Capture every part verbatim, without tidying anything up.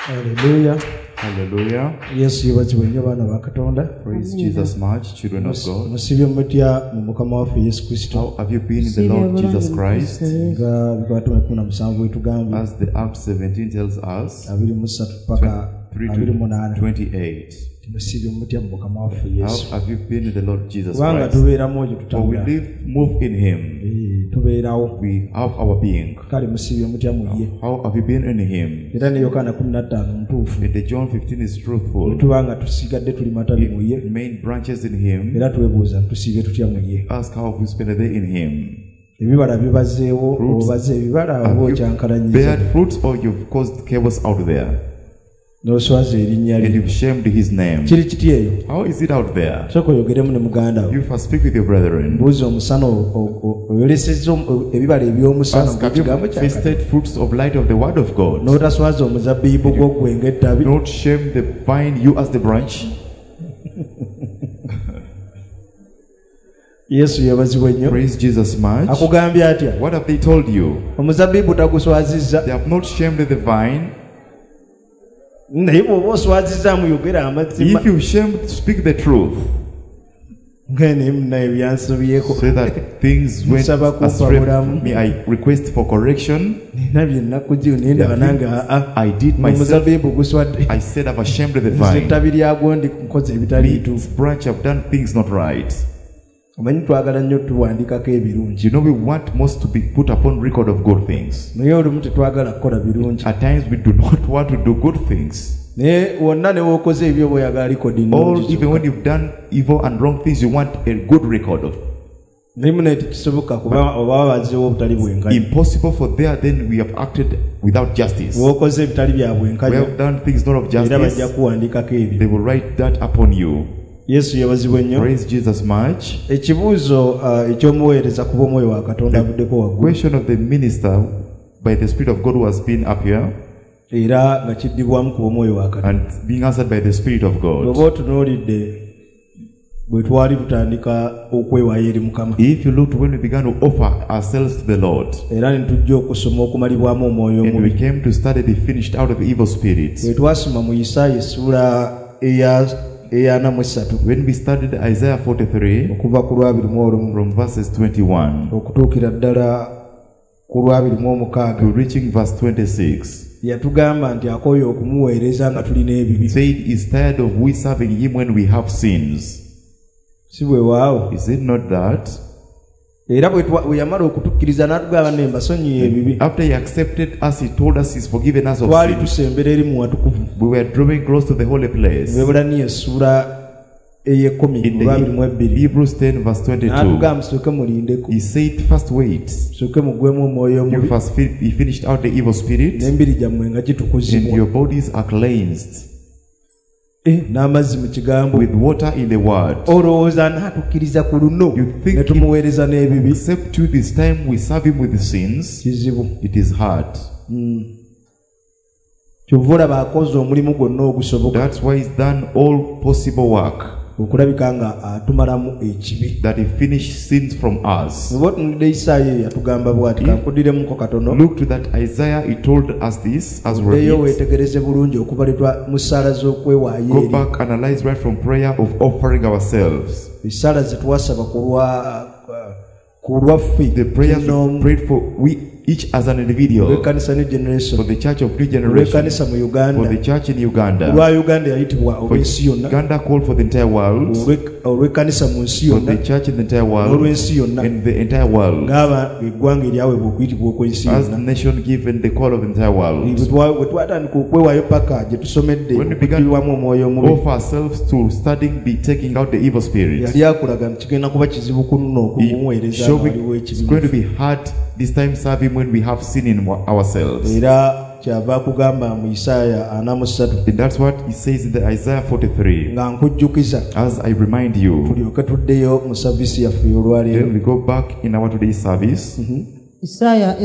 Hallelujah. Hallelujah. Yes, you watch when you are Navakatonda. Praise Jesus much, children of God. How have you been in the Lord Jesus Christ? As the Acts seventeen tells us, three to twenty-eight. How have you been in the Lord Jesus Christ? For we live, move in Him. We have our being. How have you been in Him? And the John fifteen is truthful. It main branches in Him. Ask how have we spent a day in Him. Fruits, have you beared fruits or you've caused chaos out there? And you've shamed His name. How is it out there? You first speak with your brethren. Ask, have you tasted fruits of light of the Word of God? Not shame the vine, you as the branch. Yes, you have praise Jesus much. What have they told you? They have not shamed the vine. If you shame, speak the truth. So that things went astray from me, I request for correction. I did myself. I said I've ashamed the vine. This branch have done things not right. You know we want most to be put upon record of good things. At times we do not want to do good things. Or even when you've done evil and wrong things, you want a good record of. Impossible for there, then we have acted without justice. We have done things not of justice. They will write that upon you. Yes, praise Jesus much. The question of the minister by the Spirit of God who has been up here and being answered by the Spirit of God. If you looked when we began to offer ourselves to the Lord, and we came to study the finished out of the evil spirits. When we studied Isaiah forty-three from verses twenty-one to reaching verse twenty-six, said he's tired of we serving Him when we have sins. Is it not that? After He accepted us, He told us He's forgiven us of sin. We were drawing close to the holy place. In the Hebrews ten verse twenty-two, He said, first wait. You first He finished out the evil spirit, and your bodies are cleansed with water in the Word. You think He accept you this time we serve Him with the sins? It is hard. Mm. That's why He's done all possible work, that He finished sins from us. Look to that Isaiah, he told us this as we go back, analyze right from prayer of offering ourselves. The prayers we prayed for, we each as an individual, for the Church of New Generation, for the church in Uganda, for Uganda called for the entire world, for the church in the entire world, and the entire world, as the nation given the call of the entire world. When we began to offer ourselves to studying, be taking out the evil spirits, it's going to be hard this time serving when we have sin in ourselves. And that's what He says in the Isaiah forty-three. As I remind you, then we go back in our today's service. Isaiah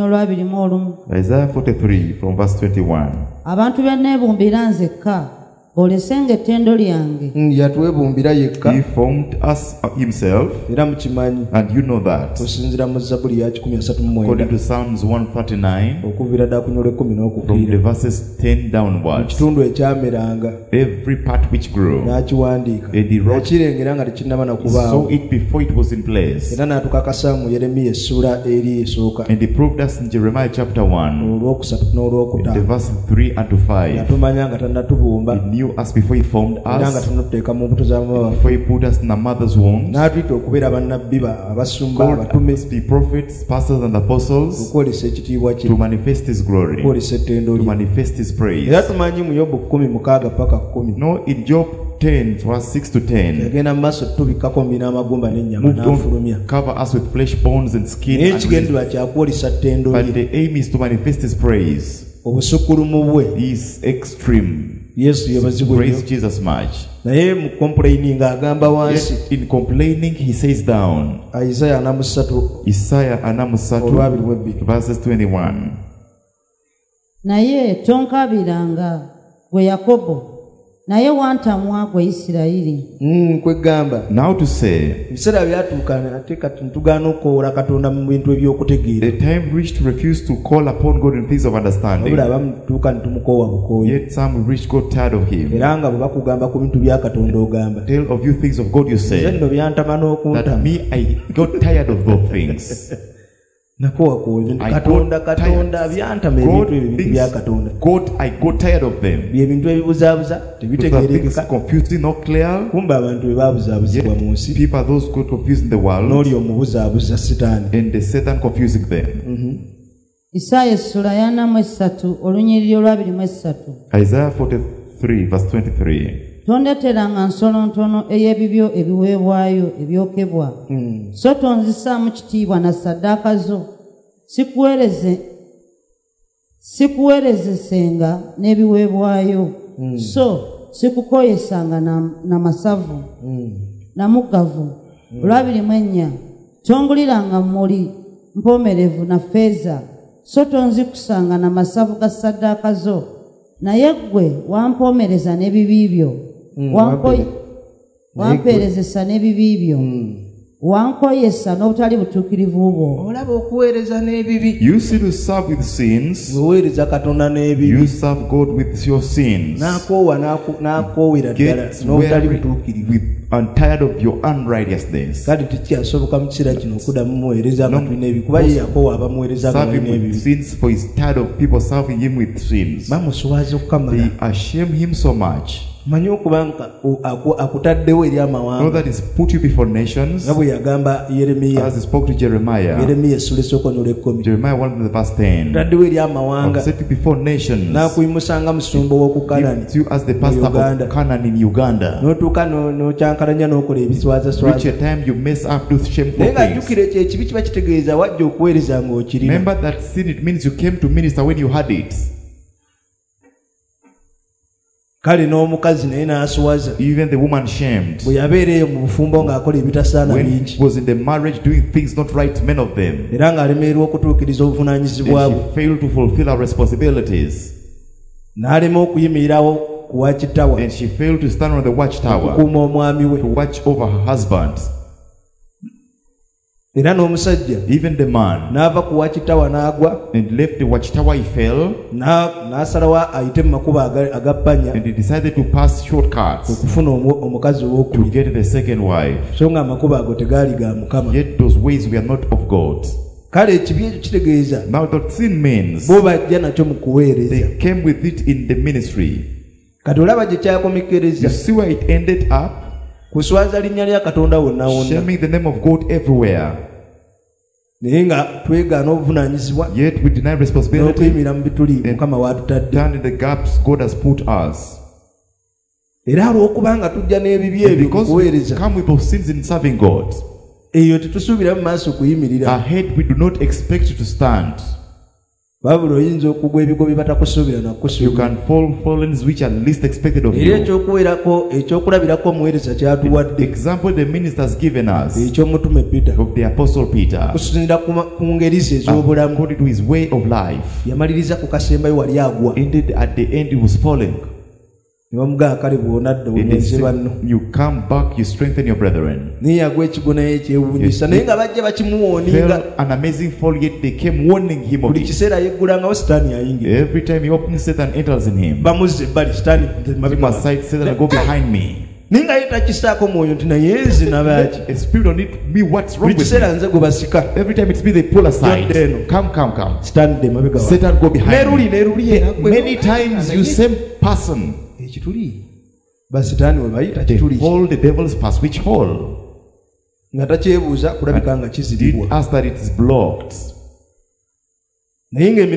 Isaiah forty-three from verse twenty-one. olesenge ettendo lyange. Yatwebumbira yekka. He formed us himself. Era mukimanyi. And you know that. Osinzira mu Zabbuli ya kikumi asatu mu mwenda. According to Psalms one thirty-nine. Okuvira ddala ku nyola ekkumi n'okuviira. From the verses ten downwards. Ekitundu ekyameranga. Every part which grew. N'akiwandiika. And he wrote. Yakirengera nga tekinnaba na kubaawo. Saw it before it was in place. Era n'atukakasa mu Yeremiya essula eri esooka. And he proved us in Jeremiah chapter one. Olwokusatu n'olwokutaano. The verse three and to five. Yatumanya nga tannatubumba. He knew us before he formed us. Era nga tanatuteeka mu mbuto z'amababa. Before he put us in a mother's womb. N'atuyita okubeera bannabbi abasumba abatume. The prophets, pastors and apostles. Okwolesa ekitiibwa kye. To manifest his glory. Okwolesa ettendo lye. To manifest his praise. Era tumanyi mu Yobu kumi mukaaga paka kumi. No, in Job ten verse six to ten. Yagenda mu maaso tubikako mbina amagumba n'ennyama n'afulumya. Cover us with flesh, bones and skin. Naye ekigendera kyakwolesa ttendo lye. But the aim is to manifest his praise. Obusukulumu bwe. Is extreme. Yesu yebazibwe. Praise Jesus much. Naye mu complaining agamba wansi. In complaining he says down. Isaiah anamusatu. Isaiah anamusatu. Olwabiri w'ebbiri. Verses twenty-one. Naye tonkabiranga gwe Yakobo. Naye wantamwa gwe Isirayiri. Mm, kwegamba. Now to say. Biseera byatuuka ate kati ntugaana okukoola Katonda mu bintu eby'okutegeera. The time reached to refuse to call upon God in things of understanding. Wabula abamu tuuka ne tumukoowa bukooyi. Yet some will reach God tired of him. Era nga bwe bakugamba ku bintu bya Katonda ogamba. Tell of you things of God you say. Nze nno byantama n'okuntama. That me I got tired of those things. Nakowa ku ebintu Katonda Katonda byantama ebintu ebyo bya Katonda. God I got tired of them. Bye bintu ebibuzaabuza tebitegeerekeka. Confused, not clear. Kumbe abantu bwe baabuzaabuzibwa mu nsi. People are those who confused in the world. N'oli omubuzaabuza Setaani. And the Satan confusing them. Mm-hmm. Isaya essula yana mu esatu olunyiriri olwabiri mu esatu. Isaiah forty-three verse twenty-three. Tondeteranga nsolo ntono ey'ebibyo ebiweebwayo ebyokebwa. Mm. So tonzisaamu kitiibwa na ssaddaaka zo. Sikuweereze sikuweerezesenga n'ebiweebwayo. Mm. So sikukoyesanga na, na masavu. Mm. Na mugavu. Mm. Olwabiri mu ennya. Tonguliranga muli mpomerevu na feeza. So tonzikusanga na masavu ga ssaddaaka zo. Naye ggwe wampomereza n'ebibi byo. Mm, Wankoy wampeerezesa n'ebibi byo. Mm. Wankoyesa n'obutali butuukirivu bwo. Olaba okuweereza n'ebibi. You see to serve with sins. Weweereza Katonda n'ebibi. You serve God with your sins. N'akoowa n'akoowera ddala n'obutali butuukirivu. And tired of your unrighteousness. Kati tekyasoboka mu kiseera kino okuddamu muweereza abantu n'ebibi. Kuba ye yakoowa abamuweereza n'ebibi. Sins, for he's tired of people serving him with sins. Bamuswaza okukamala. They ashame him so much. Manyi okubanga akutaddewo eri amawanga. Know that he's put you before nations. Nga bwe yagamba Yeremiya. As he spoke to Jeremiah. Yeremiya essula esooka n'olw'ekkumi. Jeremiah one of the verse ten. Taddewo eri amawanga. Set you before nations. N'akuyimusanga musumba w'oku Kanani. Gives you as the pastor of Canaan in Uganda. N'otuuka n'okyankalanya n'okola ebiswazaswaza. Reach a time you mess up, do shameful things. Naye things. ng'ajjukira ekyo ekibi kiba kitegeeza wajja okuweereza ng'okirina. Remember that sin, it means you came to minister when you had it. Kale n'omukazi naye n'aswaza. Even the woman shamed. Bwe yabeera eyo mu bufumbo ng'akola ebitasaana bingi. When she was in the marriage doing things not right, many of them. Era ng'alemererwa okutuukiriza obuvunaanyizibwa bwe. And she failed to fulfill her responsibilities. N'alema okuyimirirawo ku watchtower. And she failed to stand on the watchtower. Okukuuma omwami we. To watch over her husband. Era n'omusajja. Even the man. N'ava ku watchtower n'agwa. And left the watchtower, he fell. N'asalawo ayite mu makubo agappanya. And he decided to pass shortcuts. Okufuna omukazi ow'okubiri. To get the second wife. So nga amakubo ago tegaali ga Mukama. Yet those ways were not of God. Kale ekibi ekyo kitegeeza. Now that sin means. Bo bajja nakyo mu kuweereza. They came with it in the ministry. Kati olaba gye kyakomekereza. You see where it ended up? Kuswaza linnya lya Katonda wonna wonna. Shaming the name of God everywhere. Naye nga twegaana obuvunaanyizibwa. Yet we deny responsibility. N'okuyimira mu bituli Mukama w'atutadde. Stand in the gaps God has put us. Era olw'okubanga tujja n'ebibi ebyo kuweereza. Come with those sins in serving God. Eyo tetusuubira mu maaso kuyimirira. Ahead we do not expect you to stand. Babula oyinza okugwa ebigo bye batakusuubira nakusuubira. You can fall fallings which are least expected of you. Era ekyokuweerako ekyokulabirako omuweereza kyatuwadde. Example the minister has given us. Ekyomutume Peter. Of the apostle Peter. Kusinziira ku ngeri ze ez'obulamu. According to his way of life. Yamaliriza ku kasembayo wali agwa. Ended at the end he was falling. You come back, you strengthen your brethren. They fell an amazing fall, yet they came warning him of it. Every time he opens, Satan enters in him. Keep aside, Satan, go behind me. A spirit on it, me, what's wrong with me? Every time it's me, they pull aside. Come, come, come. Satan, go behind me. Many times you same person. They hold the devil's pass. Which hole? Did ask that it is blocked. Many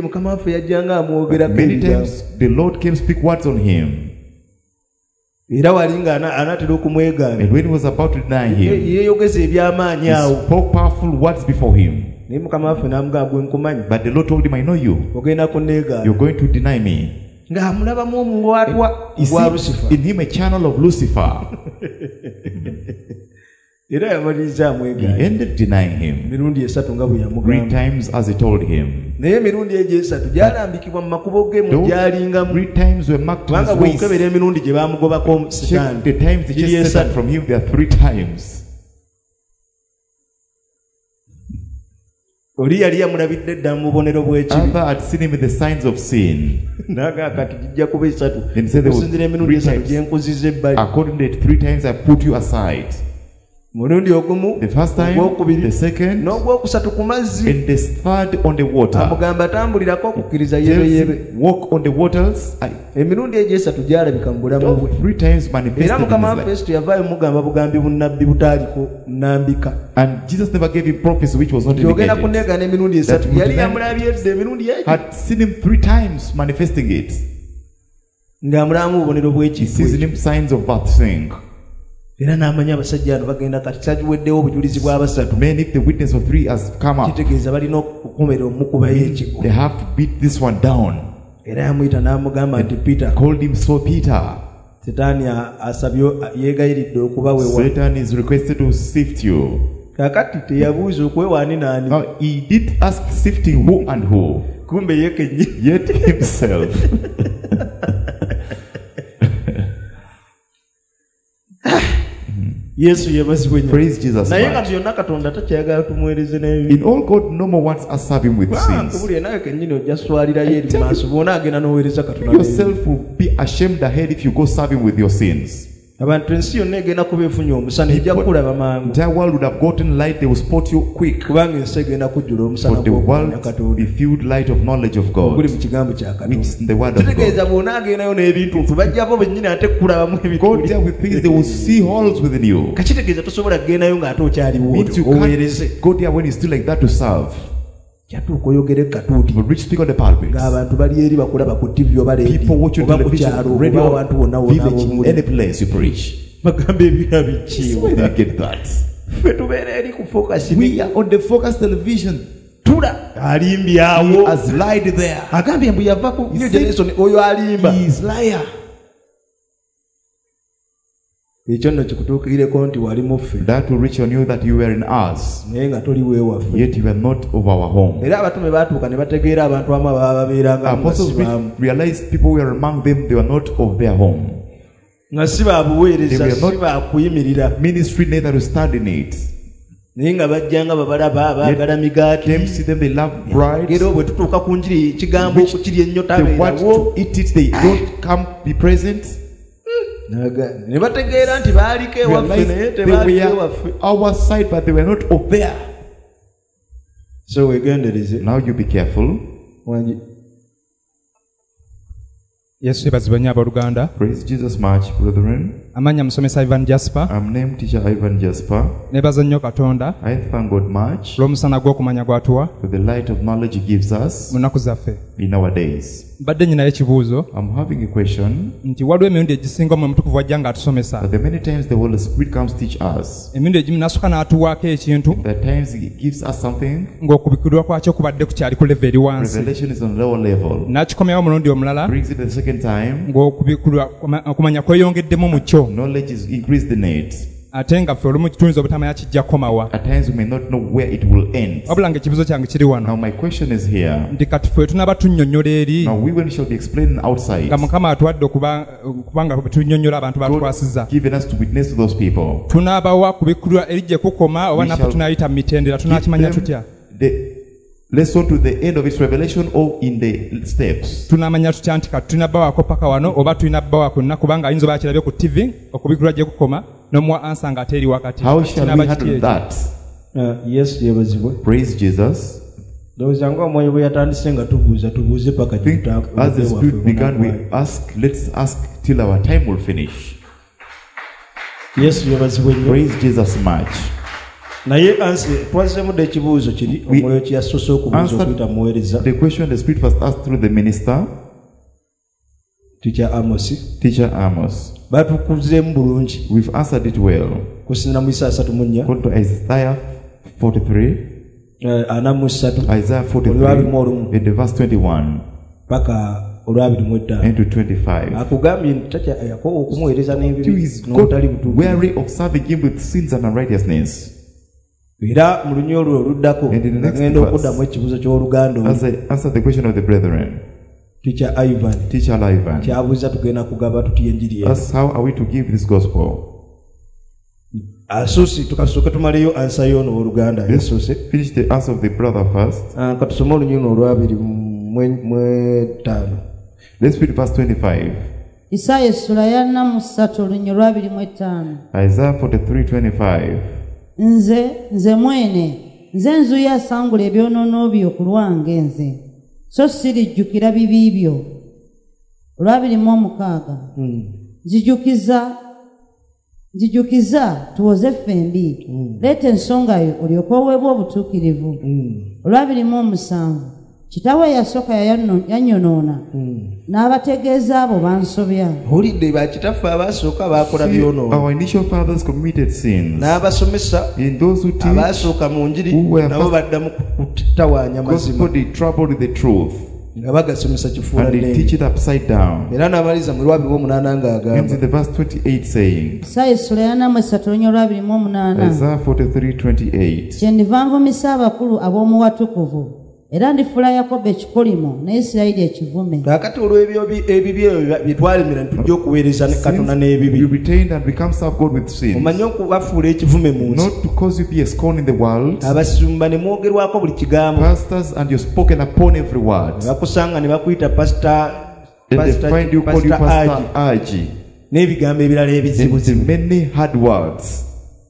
times the Lord came speak words on him. And when he was about to deny him, he spoke powerful words before him. But the Lord told him, I know you. You're going to deny me. He sees in him a channel of Lucifer. He ended denying him three times as he told him. Those three times were marked to his waist. Check the times he just set from him, there are three times. Other had seen him with the signs of sin. And said there were three times. According to it, three times I put you aside. The first time, the second, and the third on the water. Walk on the waters. I, three times manifested in his life. And Jesus never gave him prophecy which was not indicated. That had seen him three times manifesting it. He sees in him signs of birth thing. Man, if the witness of three has come up, they have to beat this one down. And called him so Peter. Satan is requested to sift you. Now, he did ask sifting who and who, yet himself. Praise Jesus. In all, God no more wants us serve him with sins. Yourself will be ashamed ahead if you go serve him with your sins. The entire world would have gotten light, they will spot you quick. For the world will be filled light of knowledge of God, which is in the word of God. Go there with things, they will see holes within you. Means you can't go there when it's still like that to serve. But rich speak on the pulpit. People watch you on television, radio, village, in any place you preach. That's where they get that. We are on the focus television. He has lied there. He is liar. That will reach on you that you were in us, yet you were not of our home. Apostles realized people were among them, they were not of their home. They were not ministry, neither to stand in it. Yet came see them, they love brides. They want to eat it, they don't come be present. They were our side, but they were not up there. So now you be careful. Yes, praise Jesus much, brethren. I'm named Teacher Ivan Jasper. I thank God much for the light of knowledge He gives us in our days. I'm having a question. That the many times the Holy Spirit comes to teach us, at times He gives us something, revelation is on lower level, brings it the second time, knowledge is increased in it. ate nga ffe olumu kitunzi obutamanya kijja komawa. At times we may not know where it will end. Wabula ng'ekibuzo kyange kiri wano. Now my question is here. Nti kati ffe tunaba tunnyonnyola eri. Now we when shall be explaining outside. Nga Mukama atuwadde kubanga tunnyonnyola abantu batwasizza. Given us to witness to those people. Tunabawa kubikkulwa erijje kukoma oba naffe tunayita mu mitendera tunakimanya tutya. Lesson to the end of its revelation or in the steps. Tunamanya tutya nti kati tunabawako paka wano oba tunabawako nna kubanga ayinza oba akirabye ku T V okubikkulwa gye kukoma n'omuwa ansa nga ateri wakati. How shall we handle that? Uh, yes, yebazibwe. Praise Jesus. Ndowooza ng'omwoyo bwe yatandise nga tubuuza tubuuze paka tuta. As the Spirit began, we ask. Let's ask till our time will finish. Yes, yebazibwe. Praise Jesus much. naye anse twazemu de kibuuzo kiri omwoyo kiyasoso okubuuza okuyita muweereza. The question the Spirit was asked through the minister. Teacher Amos. Teacher Amos. Batukuzeemu bulungi. We've answered it well. Kusinziira mu Isaaya asatu mu nnya. Go to Isaiah forty-three. Uh, ana mu ssatu. Isaiah forty-three. In the verse twenty-one. Paka olwabiri mu ttaano. Into twenty-five. Akugambye nti tatya yakobo okumuweereza n'ebibi n'obutali butuufu. Weary of serving him with sins and unrighteousness. Era mu lunyolo olwo oluddako ngenda okuddamu ekibuuzo ky'oluganda as I answer the question of the brethren. Teacher Ivan. Teacher Ivan. Kyabuuza tugenda kugaba tutya enjiri. That's how are we to give this gospel. Asusi tukasooke tumaleyo ansa y'ono oluganda. Asusi. Finish the answer of the brother first. Ah, katusome olunyolo olwabiri mu ttaano. Let's read verse twenty-five. Isaaya essula ya nna mu ssatu olunyolo olwabiri mu ttaano. Isaiah forty-three twenty-five. Nze nze mwene nze nzuya asangula ebyonoono byo ku lwange nze so sirijjukira bibi byo. Olwabiri mu omukaaga nzijukiza nzijukiza tuwoze ffembi leeta ensonga yo olyoke oweebwa obutuukirivu. Olwabiri mu omusanvu kitaawe yasooka yanyonoona n'abategeeza abo bansobya. Olidde bakitaffe abasooka baakola byonoono. Our initial fathers committed sins. N'abasomesa abasooka mu njiri nabo baddamu kutawaanya mazima. Gospel they troubled the truth. Nga bagasomesa kifuula and they teach it upside down. Era n'amaliza mu lwabiri mu omunaana ng'agamba. In the verse twenty-eight saying. Isaaya essula ya nna mu esatu olunyolo olwabiri mu omunaana. Isaiah forty-three twenty-eight. Kyendiva nvumisa abakulu ab'omu watukuvu. Era ndifula Yakobo ekikolimo ne Isirayiri ekivume. Kakati olw'ebyo ebibi bye twalemera ntujja okuweereza ne Katonda n'ebibi. You retained and become serve God with sin. Omanye okubafuula ekivume mu nsi. Not because you be a scorn in the world. Abasumba ne mwogerwako buli kigambo. Pastors and you're spoken upon every word. Bakusanga ne bakuyita pastor. And they find you call you Pastor Aji. N'ebigambo ebirala ebizibu. Many hard words.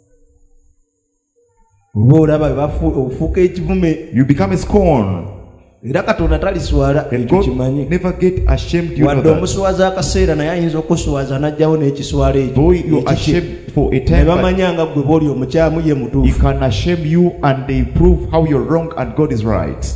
You become a scorn. Era Katonda taliswala ekimanyi. Never get ashamed you wadde omuswaza akaseera naye ayinza okuswaza n'ajjawo n'ekiswala ekyo. Though you ashamed for a time, ne bamanyanga gwe bw'oli omukyamu ye mutuufu. He can ashame you and they prove how you're wrong and God is right.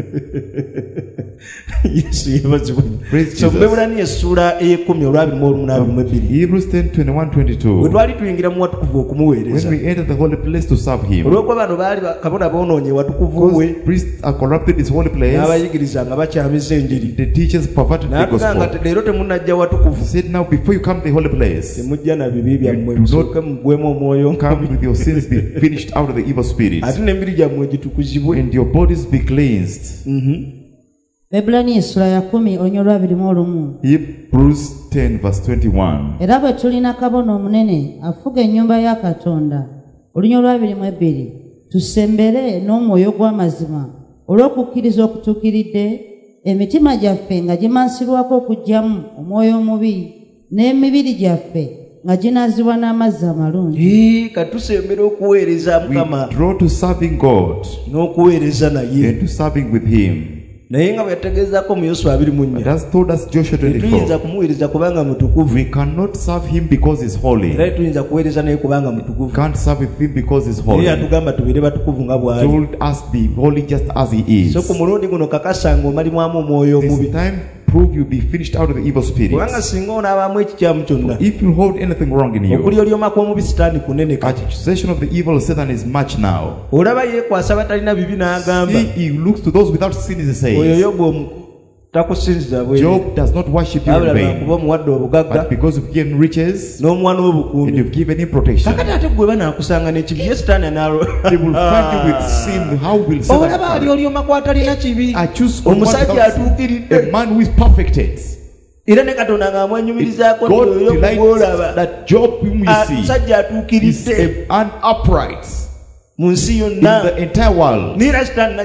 Yesu yebazibwe. So Bebulani essula ey'ekkumi olwabiri mu olumunaabi mu ebbiri. Hebrews ten twenty-one twenty-two. Bwe twali tuyingira mu watukuvu okumuweereza. When we enter the holy place to serve him. Olw'okuba bano baali kabona boonoonye watukuvu we. Priests are corrupted his holy place. N'abayigiriza nga bakyamiza enjiri. The teachers perverted the gospel. N'atugamba leero temunnajja watukuvu. Said now before you come to the holy place. Temujja na bibi byammwe musooke mugwemu omwoyo. Come with your sins be finished out of the evil spirit. Ate n'emibiri gyammwe gitukuzibwe. And your bodies be cleansed. Mhm. Bebulani essula ya kumi olunyolo olwabiri mu olumu. Hebrews ten verse twenty-one. Era bwe tulina kabona omunene afuga ennyumba ya Katonda olunyolo olwabiri mu ebbiri tusembere n'omwoyo gw'amazima olw'okukkiriza okutuukiridde emitima gyaffe nga gimansirwako okuggyamu omwoyo omubi n'emibiri gyaffe nga ginaazibwa n'amazzi amalungi. Katusembera okuweereza Mukama. We draw to serving God. N'okuweereza naye. And to serving with him. Naye nga bwe yategeezaako mu Yoswa abiri mu nnya. That's told us Joshua twenty-four. Tuyinza kumuweereza kubanga mutukuvu. We cannot serve him because he's holy. Era tuyinza kuweereza naye kubanga mutukuvu. Can't serve with him because he's holy. Naye atugamba tubeere batukuvu nga bw'ali. Told us be holy just as he is. So ku mulundi guno kakasanga omalimwamu omwoyo omubi. This time prove you be finished out of the evil spirit. Kubanga singa onaabamu ekikyamu kyonna. If you hold anything wrong in you. Okulyolyoma kw'omubi Sitaani kunene kati. Accusation of the evil Satan is much now. Olaba yeekwasa batalina bibi n'agamba. He looks to those without sin is saying. Oyo Yobu Job does not worship you in vain, but because you've given riches and you've given him protection, he will find you with sin. How will say that? I choose a man who is perfected. God delights that Job whom you see is an upright in the entire world. Satan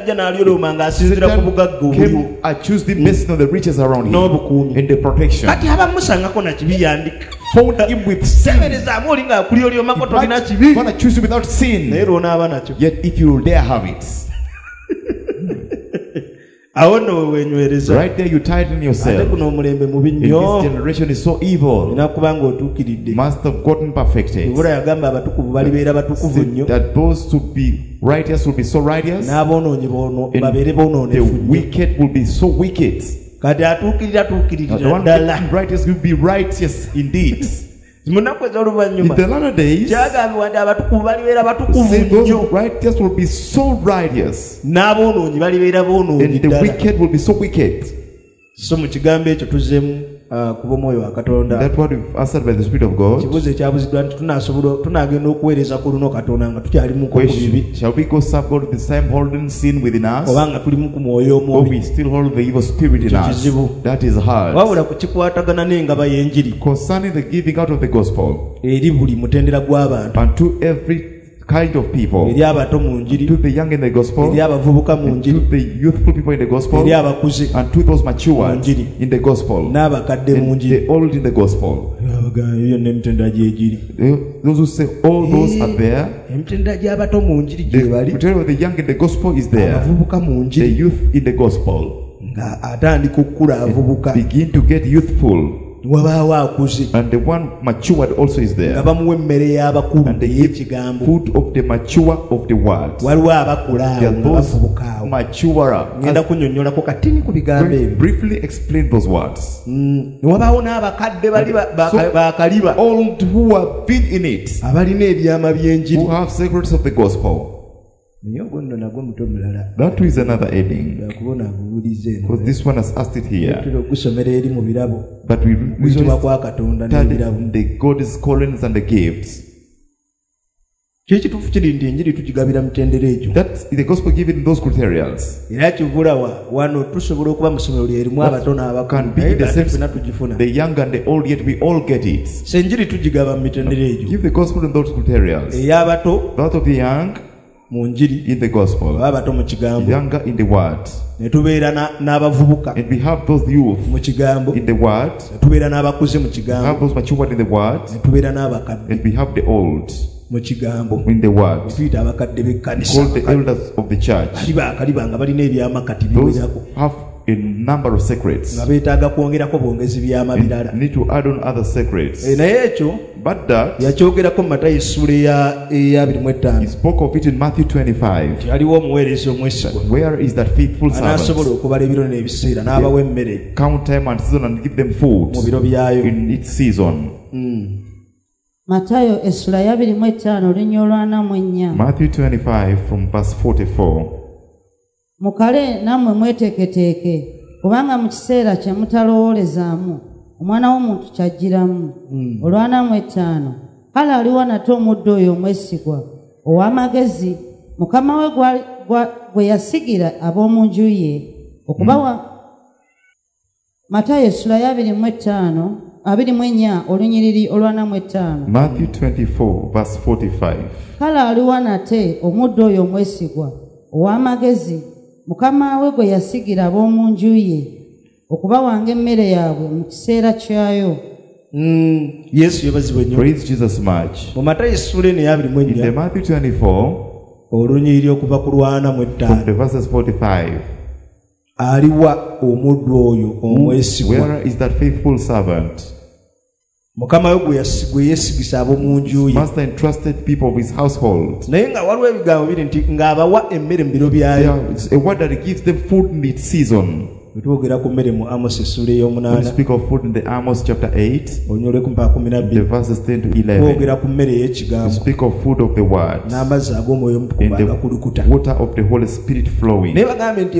came, I choose the best of the riches around him and the protection. Found him with sin. He gonna choose you without sin. Yet if you will dare have it, right there you tighten yourself. And this generation is so evil. Must have gotten perfected. That those to be righteous will be so righteous, and the wicked will be so wicked. The one righteous will be righteous indeed. In the latter days, those righteous will be so righteous, and the wicked will be so wicked. So mu kigambo ekyo tuzzemu kuba omwoyo wa Katonda. That's what we've answered by the Spirit of God. Kibuzo ekyabuziddwa nti tunaasobola tunaagenda okuweereza ku luno Katonda nga tukyali mu kubibi. Shall we go serve God with the same holding sin within us? Oba nga tuli mu ku mwoyo omwoyo. Or we still hold the evil spirit in us? That is hard. Wabula ku kikwatagana n'engaba y'enjiri. Concerning the giving out of the gospel. Eri buli mutendera gw'abantu. And to every kind of people, to the young in the gospel, and to the youthful people in the gospel, and to those mature in the gospel, and the old in the gospel. Those who say all those are there, the material of the young in the gospel is there, the youth in the gospel begin to get youthful. And the one matured also is there. And they eat food of the mature of the world. There are those maturer. Briefly explain those words. So old who have been in it, who have secrets of the gospel. That is another heading. Because this one has asked it here. But we usually study the God's callings and the gifts. That's the gospel given in those criteria. Can be the same, the young and the old, yet we all get it. Give the gospel in those criteria. That of the young in the gospel, younger in the word, and we have those youth in the word, we have those matured in the word, and we have the old in the word, called the elders of the church. Those have a number of secrets, and need to add on other secrets. But that he spoke of it in Matthew twenty-five. Where is that faithful servant? Count time and season and give them food in its season. Matthew twenty-five from verse forty-four. Mukale namwe mweteeketeeke kubanga mu kiseera kye mutalowoolezaamu omwana w'omuntu kyajjiramu. Olwanamu etaano kale aliwo nate omuddu oyo omwesigwa ow'amagezi mukama we gwe yasigira ab'omu nju ye okubawa. Matayo essula ya abiri mu etaano abiri mu ennya olunyiriri olwanamu etaano. Matthew twenty-four verse forty-five. Kale aliwo nate omuddu oyo omwesigwa ow'amagezi mukama we gwe yasigira ab'omu nju ye okubawanga emmere yaabwe mu kiseera kyayo. Yesu yabazibwe nnyo. Praise Jesus much. Mu Matayo essula eno ey'abiri mu ennya. In the Matthew twenty-four olunyiriri okuva ku lwana mu etaano. From the verses forty-five. Aliwa omuddu oyo omwesigwa. Where is that faithful servant? Mukama we gwe yesigisa ab'omu nju ye. Master entrusted people of his household. Naye nga waliwo ebigambo biri nti ng'abawa emmere mu biro byayo. It's a word that gives them food in its season. When you speak of food in the Amos chapter eight, the verses ten to eleven, you speak of food of the word and the water of the Holy Spirit flowing. He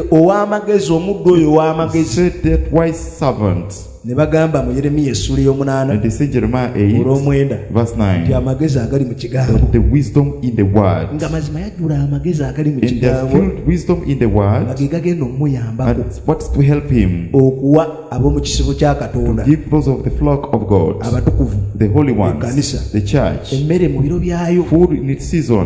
said that wise servant. And they say Jeremiah eight, verse nine, that the wisdom in the word, and they have filled wisdom in the word, and what's to help him? To give those of the flock of God, the holy ones, the church, food in its season.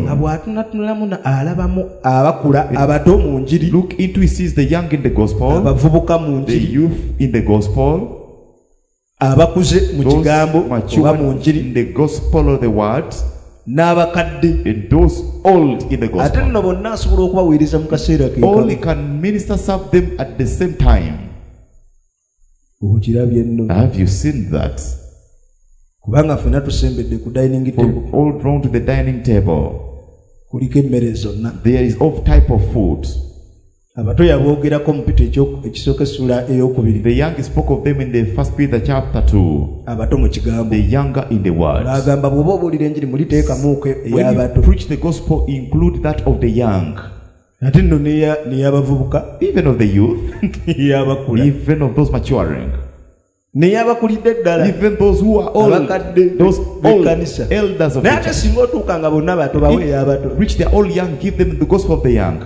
Look into, he sees the young in the gospel, the youth in the gospel, abakuze mu kigambo oba mu njiri in the gospel of the word, n'abakadde and those old in the gospel. Ate nno bonna asobola okubaweereza mu kaseera ke all he can minister serve them at the same time. Okirabye nno. Have you seen that? Kubanga ffenna tusembedde ku dining table. All drawn to the dining table. Kuliko emmere zonna. There is all type of food. Abato yaboogerako mu Peter ekisooka essula ey'okubiri. The young spoke of them in the first Peter chapter two. Abato mu kigambo. The younger in the word. Bagamba bw'oba obuulira enjiri muliteekamuuko ey'abato. When you preach the gospel, include that of the young. Ate nno n'ey'abavubuka. Even of the youth. N'ey'abakula. Even of those maturing. N'ey'abakulidde ddala. Even those who are old. Abakadde. Those old kanisa. Elders of the church. Naye ate singa otuuka nga bonna bato bawe ey'abato. Preach the old young, give them the gospel of the young.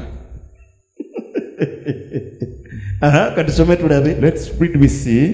Aha, katusome tulabe. Let's read, we see.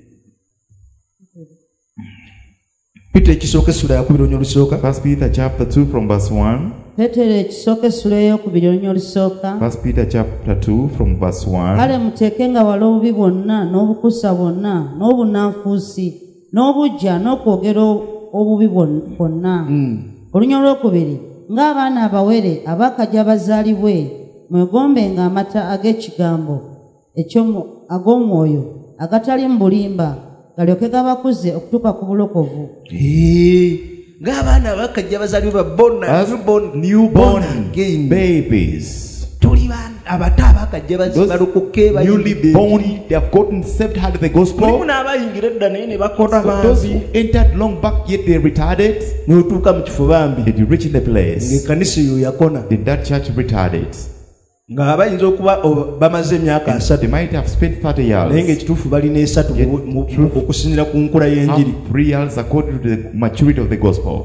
Peter ekisooka essula yakubiri olunya olusooka. First Peter chapter two from verse one. Petero ekisooka essula ey'okubiri olunya olusooka. First Peter chapter two from verse one. Kale muteekenga wala obubi bwonna n'obukusa bwonna n'obunanfuusi n'obujja n'okwogera obubi bwonna. Olunya olwokubiri ng'abaana abawere abakajja bazaalibwe mwegombenga amata ag'ekigambo ag'omwoyo agatali mu bulimba galyoke gabakuze okutuuka ku bulokovu. Ng'abaana abakajja bazaalibwa born newborn babies. Tuli abato abakajja bazaalukuke newly born, they have gotten saved, had the gospel. Mulimu n'abayingira edda naye ne bakota bambi. Those who entered long back yet they retarded. N'otuuka mu kifo bambi. Did you reach in the place? Ng'ekkanisa eyo yakona. Did that church retarded? Nga bayinza okuba bamaze emyaka asatu. They might have spent thirty years. Naye ng'ekituufu balina esatu okusinziira ku nkula y'enjiri. Three years according to the maturity of the gospel.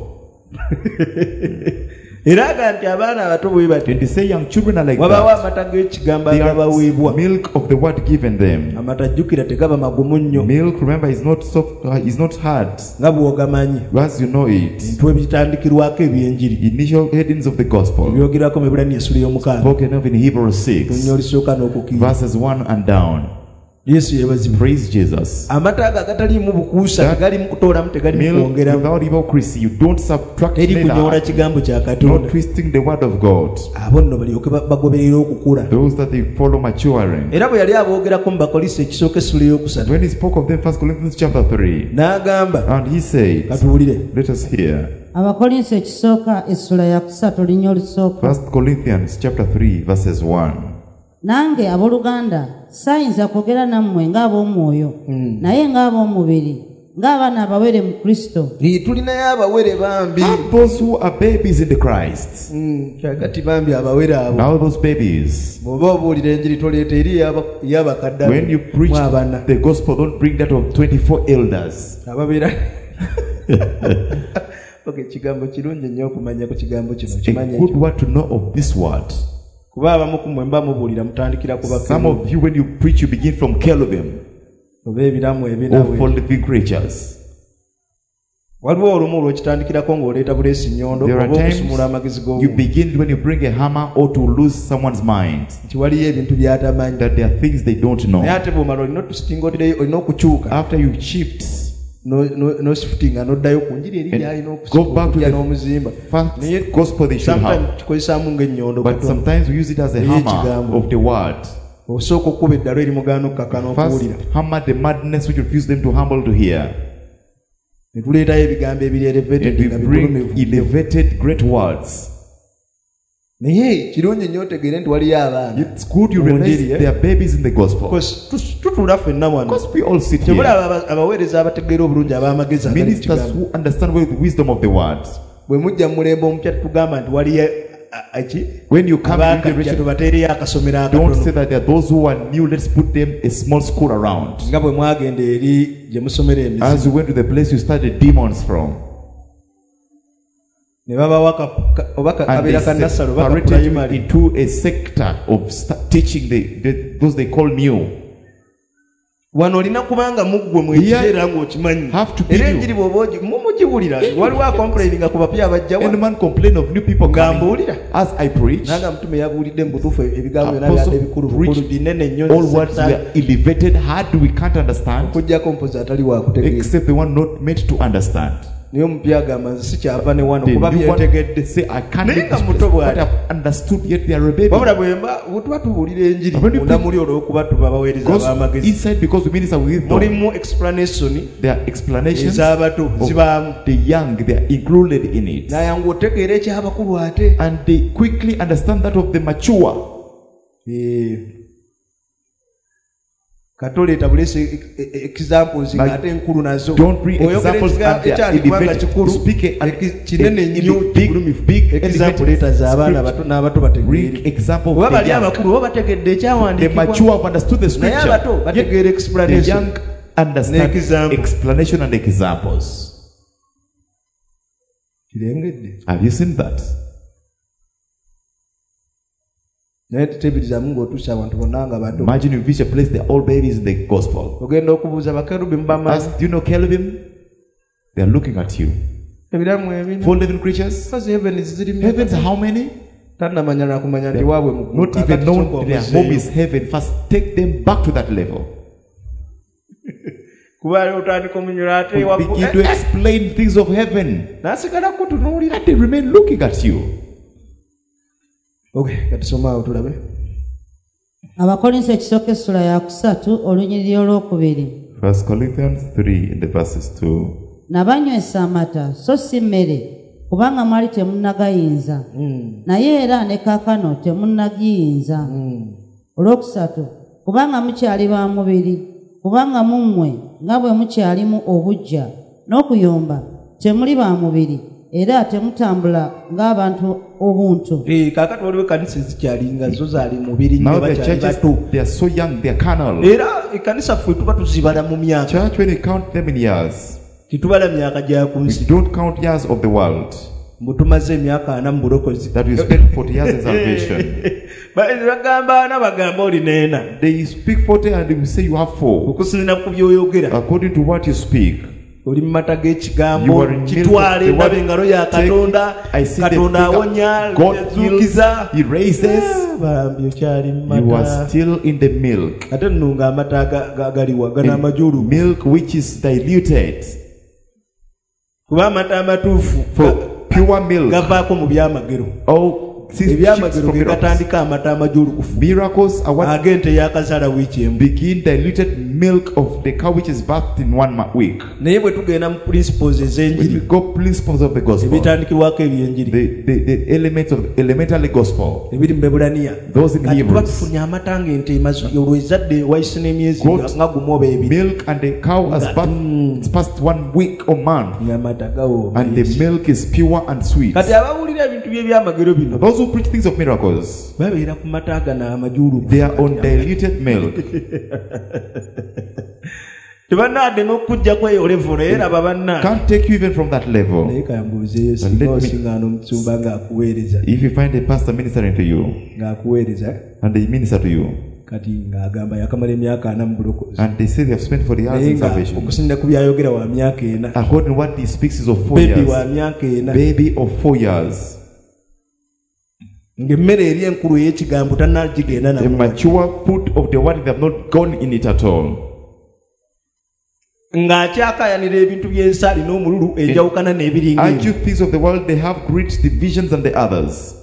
Era aga nti abaana abato bwe bati. And they say young children are like that. Wabawa amata g'ekigambo agabaweebwa. Milk of the word given them. Amata jjukira tegaba magumu nnyo. Milk, remember, is not soft, uh, is not hard. Nga bw'ogamanyi. As you know it. Ntwe bitandikirwako eby'enjiri. Initial headings of the gospel. Ebyogerako mu Ibrania essula y'omukaaga. Spoken of in Hebrews six. Olunya olusooka n'okukira. Verses one and down. Yesu yebazibwa. Praise Jesus. Amata aga agataliimu bukuusa, tegalimu kutoolamu, tegalimu kwongeramu. Without hypocrisy, you don't subtract neither. Eri kunyola kigambo kya Katonda. Not twisting the word of God. Abo nno balyoke bagoberera okukula. Those that they follow maturing. Era bwe yali aboogerako mu Bakolisi ekisooka essula ey'okusatu. When he spoke of them, First Corinthians chapter three. N'agamba. And he said. Katuwulire. Let us hear. Abakolinso ekisooka essula ya kusatu olunya olusooka. First Corinthians chapter three verses one. Nange abooluganda saayinza kwogera nammwe ng'ab'omwoyo naye ng'ab'omubiri ng'abaana abawere mu Kristo. Tulinayo abawere bambi. Those who are babies in the Christ. Kyagati bambi abawere abo. Now those babies. Bw'oba obuulira enjiri toleeta eri y'abakadde. When you preach the gospel, don't bring that of twenty-four elders. Ababeera. Okay, kigambo kirungi nnyo okumanya ku kigambo kino. A good word to know of this word. Some of you, when you preach, you begin from cherubim or for living creatures. There are times you begin when you bring a hammer or to lose someone's mind, that there are things they don't know. After you shift, no no shifting and not go back to the first gospel they should have. But sometimes we use it as a hammer of the word. First hammer the madness which refuse them to humble to hear. And we bring elevated great words. naye kirungi nnyo otegeere nti waliyo abaana. It's good you realize there are babies in the gospel. Tutula ffenna wano. Because we all sit here. Tebula abaweereza abategeera obulungi ab'amagezi agali ministers who understand well the wisdom of the word. Bwe mujja mu mulembe omupya tugamba nti waliyo aki. When you come to the generation, tubateereyo akasomero akatono. don't say that there are those who are new. Let's put them a small school around. Nga bwe mwagenda eri gye musomera emizimu. As you went to the place you started demons from. And they separated into a sector of teaching the, the those they call new. Wano olina kubanga muggwe mwekiseera ng'okimanyi. Era enjiri bw'oba mumugiwulira. Waliwo akomplaininga ku bapya abajjawa. And man complain of new people coming. As I preach, nanga mutume yabuulidde mu butuufu ebigambo byonna byadde bikulu bukulu binene nnyo. All words were elevated, hard we can't understand. Okuggyako mpozi atali wa kutegeera. Except the one not meant to understand. Niyo mpya agamba nze sikyava ne wano kuba byetegedde. Say I can't be but I've understood yet they are a baby. Wabula bwemba tuba tubuulira enjiri munda muli olw'okuba tuba abaweereza ab'amagezi. Inside because we minister with them. Mulimu explanation. There are explanations. Ez'abato zibaamu. The young they are included in it. Nayangu otegeera eky'abakulu ate. And they quickly understand that of the mature. Eh. Katoleta bulese examples ngate enkulu nazo. Don't bring examples and they are elevated. Speak kinene nnyo big big example za abaana bato n'abato bategeere. Example of the young. Abakulu babategedde ekyawandiikibwa. The mature have understood the scripture. Naye abato bategeera explanation. The young understand explanation and examples. Kirengedde. Have you seen that? Imagine you reach a place they're all babies in the gospel. Ask, do you know cherubim? They're looking at you. Four living creatures. Heavens how many? Not even know their home is heaven. First take them back to that level. Begin to explain things of heaven. And they remain looking at you. Okay, katusoma otulabe. Abakolinso ekisooka essula ya kusatu olunyiriri olwokubiri. First Corinthians three in the verses two. Nabanywesa amata so si mmere kubanga mwali temunnagayinza. Mm. Naye era ne kaakano temunnagiyinza. Mm. Olwokusatu kubanga mukyali ba mubiri kubanga mummwe nga bwe mukyalimu obujja n'okuyomba temuli ba mubiri era temutambula ng'abantu obuntu. Eh kakati waliwo kanisa zikyalinga zo zali mubiri nnyo bakyali. They are so young, they are carnal. Era ekanisa ffe tuba tuzibala mu myaka. Church when you count them in years. Kitubala myaka gya kunsi. We don't count years of the world. Mbutumaze emyaka ana mu bulokozi. That we spent forty years in salvation. Bagamba ana bagamba olinena. They speak forty and they say you have four. Okusinzira ku byoyogera. According to what you speak. Oli mata g'ekigambo kitwale ndabe engalo ya Katonda. Katonda awonya zukiza. He raises. Bambi okyali mata. You are still in the milk. Ate nnunga amata galiwa gana amajulu. Milk which is diluted. Kuba amata amatuufu. For pure milk. Gavaako mu byamagero. Oh. Miracles are what begin diluted milk of the cow which is birthed in one week. When we go principles of the gospel, the, the, the elements of the elementary gospel, those in Hebrews, milk and the cow has birthed, it's past one week or month, and the milk is pure and sweet. Those who preach things of miracles, they are on diluted milk. Can't take you even from that level. Me, if you find a pastor ministering to you, and they minister to you, and they say they have spent forty years in salvation, according to what he speaks is of four years, baby of four years. The mature food of the word, they have not gone in it at all. Aren't you things of the world, they have great divisions than the others?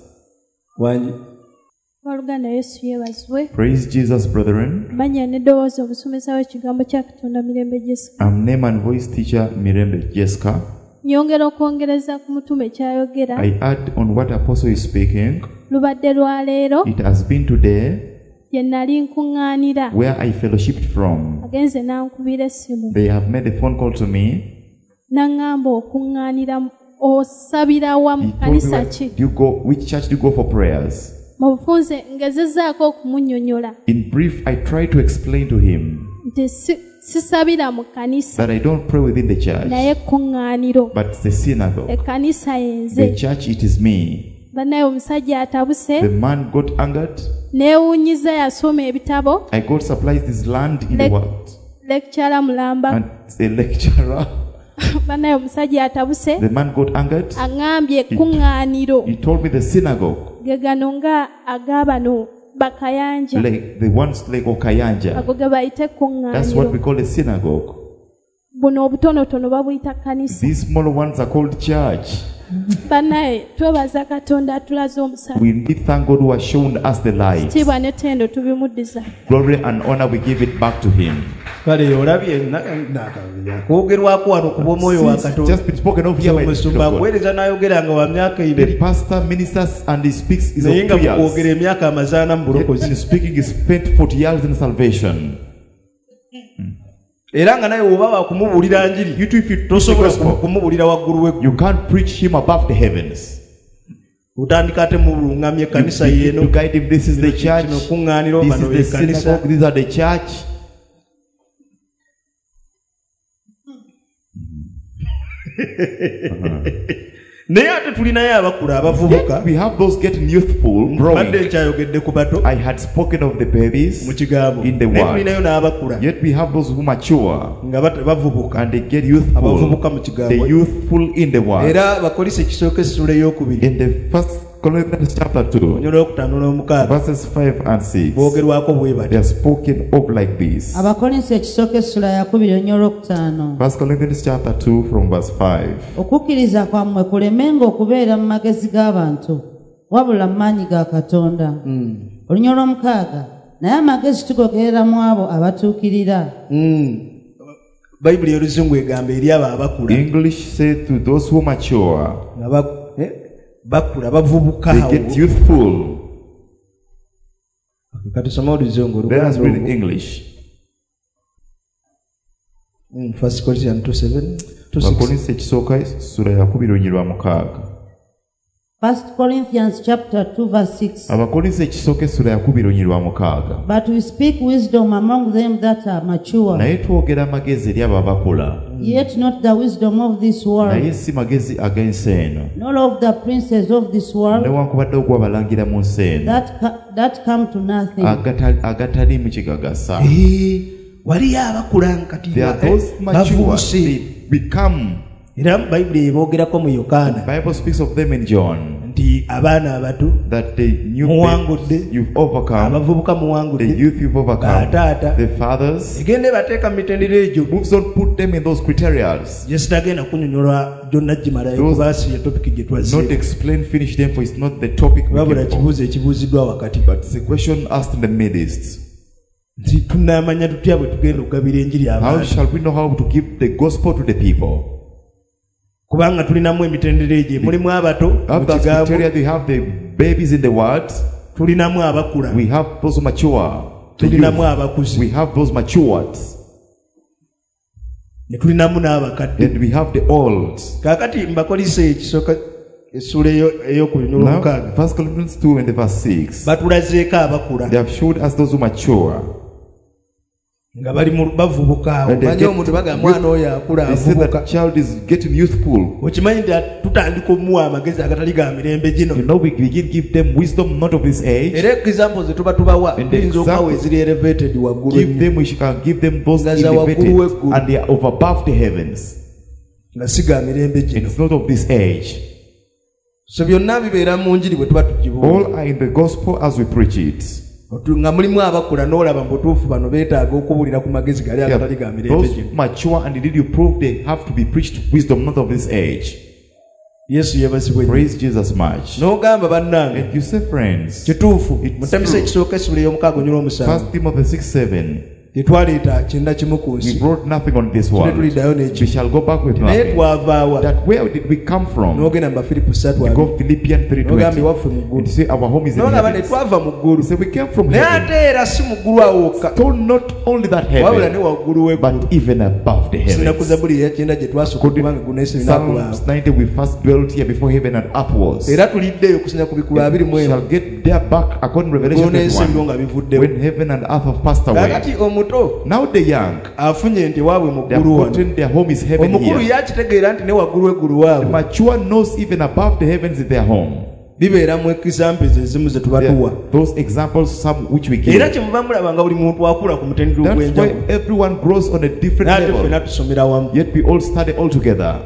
Praise Jesus, brethren. I'm name and voice teacher Mirembe Jessica. Nyongera okwongereza ku mutume kyayogera. I add on what apostle is speaking. Lubadde lwa leero. It has been today. Ye nali nkuŋŋaanira. Where I fellowshipped from. Agenze n'ankubira essimu. They have made a phone call to me. N'aŋŋamba okuŋŋaanira osabira wa mu kanisa ki? You go, which church do you go for prayers? Mu bufunze ngezezzaako okumunnyonnyola. In brief, I try to explain to him. Nti sisabira mu kanisa. That I don't pray within the church. Naye ekkuŋŋaaniro. But it's the synagogue. Ekkanisa yenze. The church, it is me. Bannaye omusajja atabuse. The man got angered. Neewuunyiza yasoma ebitabo. I got supplies this land in the world. Lecturer mulamba. And a lecturer. Bannaye omusajja atabuse. The man got angered. Aŋŋambye ekkuŋŋaaniro. He told me the synagogue. Ge gano nga ag'abano bakayanja. Like the ones like Okayanja. Ago ge bayita ekkuŋŋaaniro. That's what we call a synagogue. Buno obutonotono babuyita kanisa. These small ones are called church. Bannaye twebaza Katonda atulaze omusana. We need thank God who has shown us the light. Kitiibwa n'ettendo tubimuddiza. Glory and honor we give it back to him. Kale olabye nakabya kwogerwako wano kuba omwoyo wa Katonda. Just been spoken of here by the Spirit of God. Aweereza n'ayogera nga wa myaka ibiri. The pastor ministers and he speaks is of two years. Naye nga kwogera emyaka amazaana mu bulokozi. Speaking is spent forty years in salvation. Era nga naye oba wakumubuulira njiri tosobola kumubuulira waggulu w'eggulu. You can't preach him above the heavens. Utandika ate mu luŋŋamya ekkanisa yeeno. To guide him, this is the church. Kuŋŋaaniro This bano is the synagogue. These are the church. Naye ate tulinayo abakula abavubuka. We have those getting youthful, growing. Nkyayogedde ku bato. I had spoken of the babies mu kigambo. In the word. Tulinayo n'abakula. Yet we have those who mature. Nga bavubuka. And they get youthful. Abavubuka mu kigambo. The youthful in the word. Era bakolise ekisooka essula ey'okubiri. In the first Corinthians chapter two, verses five and six, they are spoken of like this. First Corinthians chapter two from verse five. Okukkiriza kwammwe kulemenga okubeera mu magezi g'abantu wabula mu maanyi ga Katonda. Olunya olw'omukaaga naye amagezi tugogerera mu abo abatuukirira. Bayibuli y'Oluzungu egamba eri abo abakula. English said to those who mature. Bakula bavubuka. They get youthful. Katusoma Oluzungu. Let us read English. First Corinthians two seven. Bakolinse ekisooka sura ya kubiri onyirwa mukaaga. First Corinthians chapter two verse six. Abakolinse ekisooka sura ya kubiri onyirwa mukaaga. But we speak wisdom among them that are mature. Naye twogera amagezi eri abo abakula. Yet not the wisdom of this world. Naye si magezi ag'ensi eno. Nor of the princes of this world. Newankubadde ogw'abalangira mu nsi eno. That that come to nothing. Agatali mu kigagasa. Waliyo abakula nkati bavuuse become. Era Bayibuli eboogerako mu Yokaana. Bible speaks of them in John. Nti abaana abato that the new muwangudde you've overcome. Abavubuka muwangudde. The youth you've overcome. Bataata. The fathers. Egende bateeka mu mitendera egyo. Moves on, put them in those criteria. Yes, tagenda kunyonyola gyonna gimalayo kubaasi ya topic gye twazze. Not explain, finish them, for it's not the topic. Wabula kibuuzo ekibuuziddwa wakati. But it's a question asked in the midst. Nti tunaamanya tutya bwe tugenda okugabira enjiri abantu. How shall we know how to give the gospel to the people? Kubanga tulinamu emitendera egyo mulimu abato mu kigambo. We have the babies in the word. Tulinamu abakula. We have those mature. Tulinamu abakuzi. We have those matured. Ne tulinamu n'abakadde. And we have the old. Kakati mbakolise ekisooka essula ey'okunyonyola omukaaga. First Corinthians two and verse six. Batulazeeko abakula. They have showed us those who mature. Nga bali mu bavubuka awo. Manyi omuntu bagamba mwana oyo akula avubuka. Child is getting youthful. Okimanyi nti tutandika omuwa amagezi agatali ga mirembe gino. You know we begin give them wisdom not of this age. Era examples ze tuba tubawa tuyinza okubawa eziri elevated waggulu. Give them, we can give them those elevated and they are of above the heavens. Nga si ga mirembe gino. It's not of this age. So byonna bibeera mu njiri bwe tuba tukibuulira. All are in the gospel as we preach it. Nga mulimu abakula n'olaba mbutuufu bano beetaaga okubuulira ku magezi gali agatali ga mirembe gino. Those mature and indeed you prove they have to be preached wisdom not of this age. Yesu yebazibwe. Praise Jesus much. N'ogamba bannange. And you say friends. Kituufu. Mutamisa ekisooka essula ey'omukaaga onyolwa omusanvu. First Timothy six seven. We brought nothing on this world. We shall go back with nothing. That where did we come from? You go Philippians three twenty. And say our home is in heaven. So we came from heaven. So not only that heaven, but even above the heavens. Psalms ninety, we first dwelt here before heaven and upwards. We shall get there back according to Revelation twenty-one, when heaven and earth have passed away. Now the young, they have gotten their home is heaven here. The mature knows even above the heavens is their home. There are those examples, some which we give. That's why everyone grows on a different level. Yet we all study all together.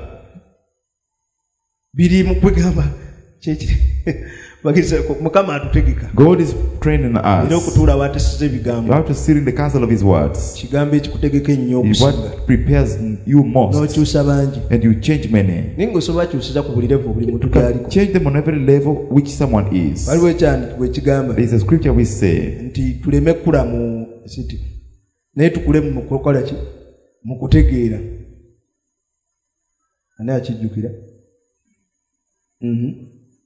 God is training us. You have to sit in the counsel of His words. What prepares you most, and you change many. You can change them on every level which someone is. There is a scripture we say, mm-hmm.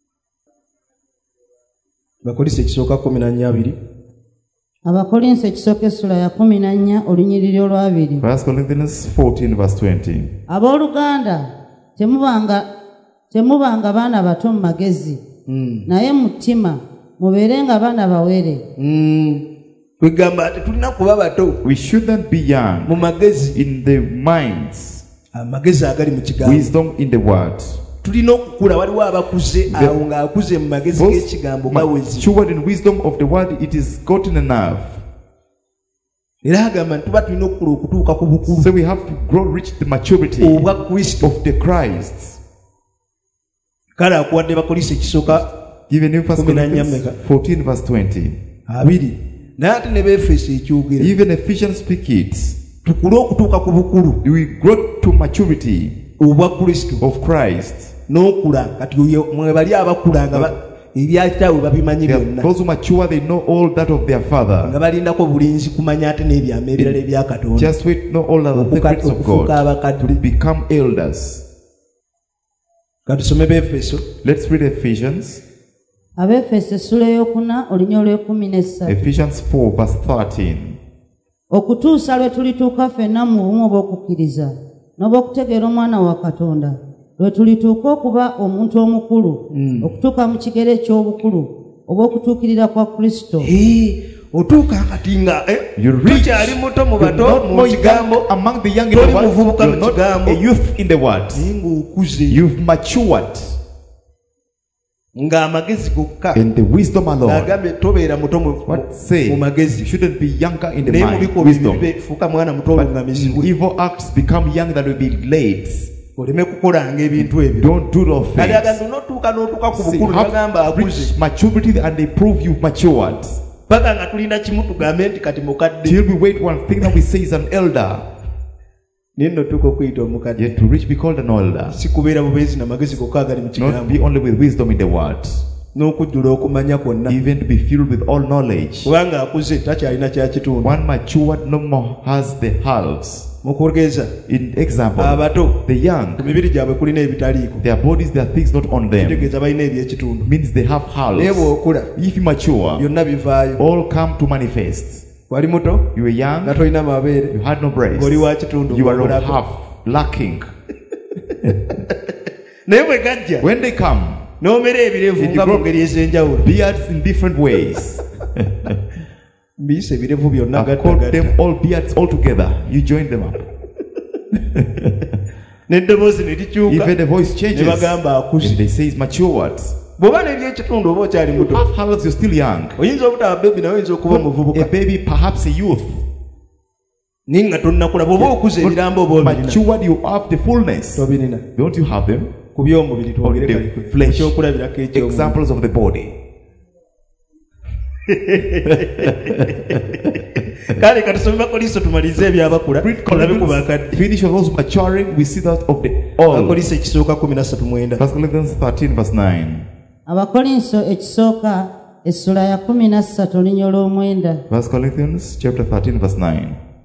Abakolinso ekisooka kumi na nnya abiri. Abakolinso ekisooka essula ya kumi na nnya olunyiriri olwabiri. First Corinthians fourteen verse twenty. Abooluganda temubanga temubanga baana bato mu magezi, mm. naye mu mutima mubeerenga baana bawere. Mm. Kwegamba tetulina kuba bato. We shouldn't be young mu magezi, in the minds, amagezi agali mu kigambo, wisdom in the word. Tulina okukula, waliwo abakuze awo ng'akuze mu magezi g'ekigambo gawezi. Matured in wisdom of the word, it is gotten enough. Era agamba tuba tulina okukula okutuuka ku bukulu. So we have to grow, reach the maturity of the Christ. Kale akuwadde Bakolinso ekisooka even in First Corinthians fourteen verse twenty. Abiri. Naye ate ne Befeso ekyogera. Even Ephesians speak it. Tukule okutuuka ku bukulu. We grow to maturity of Christ. N'okula kati mwe bali abakula nga ebyakitaabwe babimanyi byonna. Those who mature, they know all that of their father. Nga balindako bulinzi kumanya ate n'ebyama ebirala ebya Katonda. Just wait, know all the secrets of God. Become elders. Katusome Befeso. Let's read Ephesians. Abefeso essula ey'okuna olunya olw'ekumi n'essatu. Ephesians four verse thirteen. Okutuusa lwe tulituuka ffenna mu bumu obw'okukkiriza n'obw'okutegeera omwana wa Katonda, lwe tulituuka okuba omuntu omukulu, mm. okutuuka mu kigero eky'obukulu obw'okutuukirira kwa Kristo. Otuuka kati nga tokyali muto mu bato mu kigambo, among the young in the world, you're not a youth in the world. You've matured. Ng'amagezi gokka, and the wisdom alone. Agambe tobeera muto mu magezi. You shouldn't be younger in the mind. Wisdom. Fuka mwana muto ng'amizibwa. Evil acts become young that will be late. Oleme kukolanga ebintu ebyo. Don't do those things. Kali agamba notuuka n'otuuka ku bukulu bagamba akuze. Maturity, and they prove you've matured. Paka nga tulina kimu tugambe nti kati mukadde. Till we wait one thing that we say is an elder. Nino tuko kuyita omukadde. Yet to reach be called an elder. Sikubeera bubezi na magezi gokka agali mu kigambo. Not be only with wisdom in the word. N'okujjula okumanya kwonna. Even to be filled with all knowledge. Kubanga akuze takyalina kya kitundu. One matured no more has the halves. Mukugeza. In example, abato, the young, kumibiri gyabwe kulina ebitaliiko. Their bodies, their things not on them. Kitegeeza balina ebyekitundu. Means they have halves. Naye bw'okula, if you mature, byonna bivaayo. All come to manifest. Wali muto, you were young, nga tolina mabeere, you had no breast, oli wa kitundu, you are of half, lacking. Naye bwe gajja, when they come, n'omera ebirevu nga mu ngeri ez'enjawulo, beards in different ways. Mbiyise ebirevu byonna gatta gatta. Them all beards all together. You join them up. N'eddoboozi ne likyuka. Even the voice changes. Ne bagamba akuze. And they say it's matured. Bw'oba n'ebyekitundu oba okyali muto. Half halves, you're still young. Oyinza obutaba baby nawe oyinza okuba omuvubuka. A baby, perhaps a youth. Ninga tonnakula bw'oba okuze ebirambo oba obirina. Matured, you have the fullness. Tobirina. Don't you have them? Ku by'omubiri twogere kale. Flesh. Ekyokulabirako eky'omubiri. Examples of the body. Kale katusome Bakolinso tumalize ebyabakula. Finish of those maturing, we see that of the all. Bakolinso ekisooka kumi na ssatu mwenda. First Corinthians thirteen verse nine. Abakolinso ekisooka essula ya kumi na ssatu olunya olw'omwenda. First Corinthians chapter thirteen verse nine.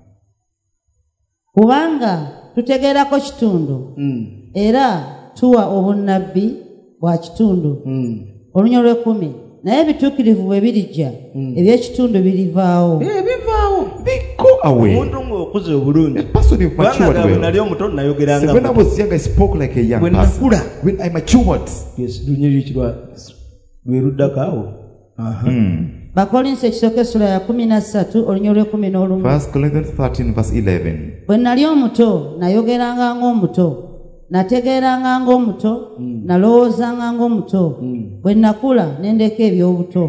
kubanga tutegeerako kitundu mm. era tuwa obunnabbi bwa kitundu mm. olunya lw'ekumi naye ebituukirivu bwe birijja mm. eby'ekitundu birivaawo eh, bivaawo they go away. Omuntu ng'okuze obulungi person you've matured well. Nali omuto nayogeranga so when I was young I spoke like a young when person nakula when I matured yes lunyirikirwa lweruddakaawo aha mm. Bakolinso ekisooka essula ya kumi na ssatu olunya olw'ekumi n'olumu First Corinthians thirteen verse eleven bwe nali omuto nayogeranga ng'omuto nategeeranga ng'omuto mm. nalowoozanga ng'omuto mm. bwe nakula ne ndeka eby'obuto